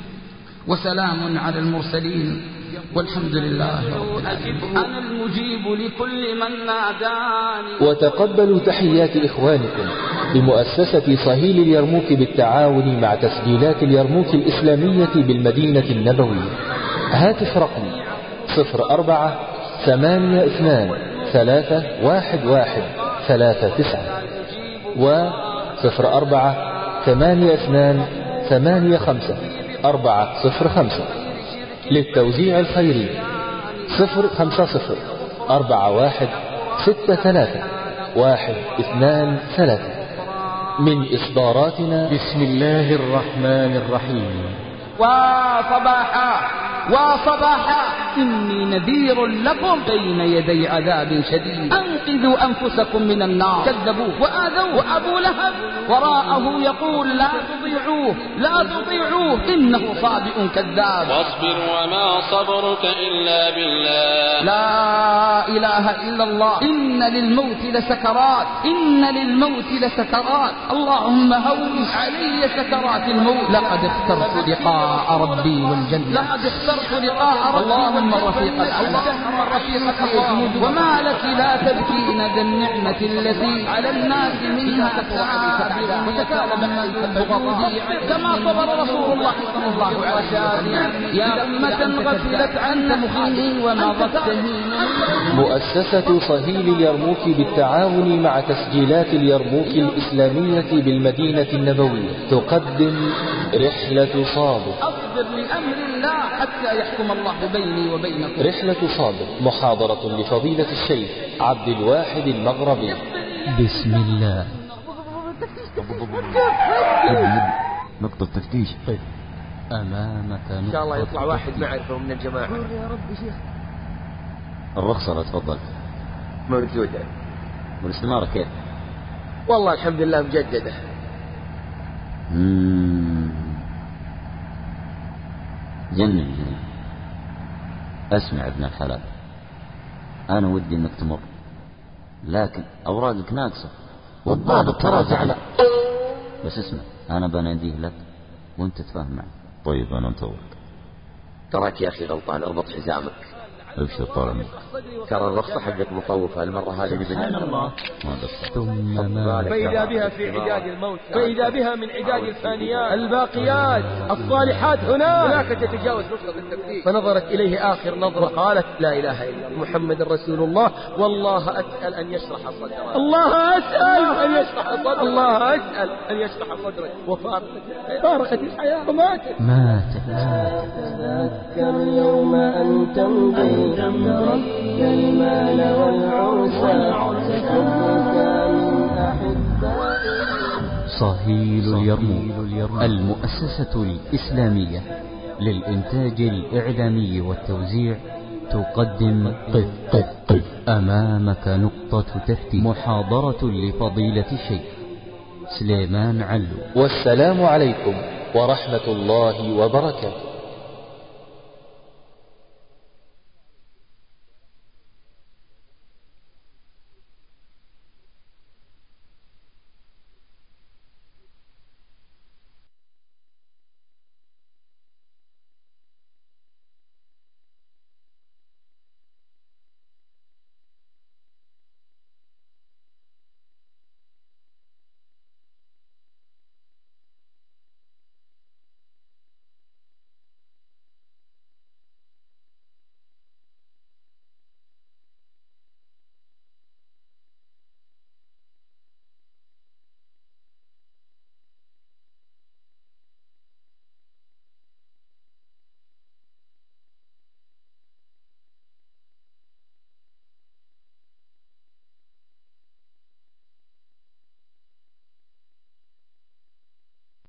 وسلام على المرسلين، والحمد لله رب العالمين. أنا المجيب لكل من ناداني. وتقبلوا تحيات إخوانكم بمؤسسة صهيل اليرموك بالتعاون مع تسجيلات اليرموك الإسلامية بالمدينة النبوية. هاتف رقم صفر أربعة ثمانية اثنان ثلاثة واحد واحد ثلاثة تسعة و صفر أربعة ثمانية اثنان ثمانية خمسة أربعة صفر خمسة. للتوزيع الخيري صفر خمسة صفر أربعة واحد ستة ثلاثة واحد اثنان ثلاثة. من إصداراتنا بسم الله الرحمن الرحيم. وصباحا وصباحا إني نذير لكم بين يدي عذاب شديد. أنقذوا أنفسكم من النار. كذبوا وآذوا، وأبو لهب وراءه يقول لا تطيعوه لا تطيعوه إنه صادق كذاب. واصبر وما صبرك إلا بالله. لا إله إلا الله. إن للموت لسكرات، إن للموت لسكرات. اللهم هون علي سكرات الموت. لقد اخترت لقاء ربي والجنة. لقد اخترت لقاء ربي. اللهم رفيق الأعلى، رفيق الأعلى. وما لك لا تبكين ذا النعمة التي على الناس منها سابغ وتكالب كما صبر رسول الله صلى الله عليه وسلم. يا أمة غفلت عن تمخيني ومضت تهينا. مؤسسة صهيل اليرموك بالتعاون مع تسجيلات اليرموك الإسلامية بالمدينة النبوية تقدم رحلة صادق. أصبر لأمر الله حتى يحكم الله بيني وبينكم. رحلة صادق محاضرة لفضيلة الشيخ عبد الواحد المغربي. بسم الله. نقطة تفتيش. طيب. أمامك نقطة. إن شاء الله يطلع واحد معرفه من الجماعة. يا رب شيخ. الرخصة لا تفضل. موجودة. والاستمارة كيف؟ والله الحمد لله مجددة. مم. جنن. اسمع ابن الحلال، انا ودي انك تمر، لكن اوراقك ناقصة والضابط تراجع لك. بس اسمع، انا بناديه لك وانت تفهم معي. طيب انا انتظرك. تراك يا اخي غلطان، اربط حزامك. ابشر طال عمرك. ترى الرخصة حقك مطوفة المرة هذه اللي سبحان الله. ثم فإذا بها في عداد الموت، فإذا بها من عداد الفانيات الباقيات الصالحات هناك هناك تتجاوز نقطة التفتيش. فنظرت إليه آخر نظرة قالت لا إله إلا الله محمد رسول الله، والله أسأل أن يشرح صدرك. الله أسأل أن يشرح صدرك. الله أسأل أن يشرح صدرك. وفارقت فارقت الحياة وماتت. ماتت. تذكر يوم أن تمضي تركت المال والعرس وتفرك من أحبائك. صهيل اليرموك المؤسسة الإسلامية للإنتاج الإعلامي والتوزيع تقدم قف قف قف أمامك نقطة تفتيش. محاضرة لفضيلة الشيخ سليمان علو. والسلام عليكم ورحمة الله وبركاته.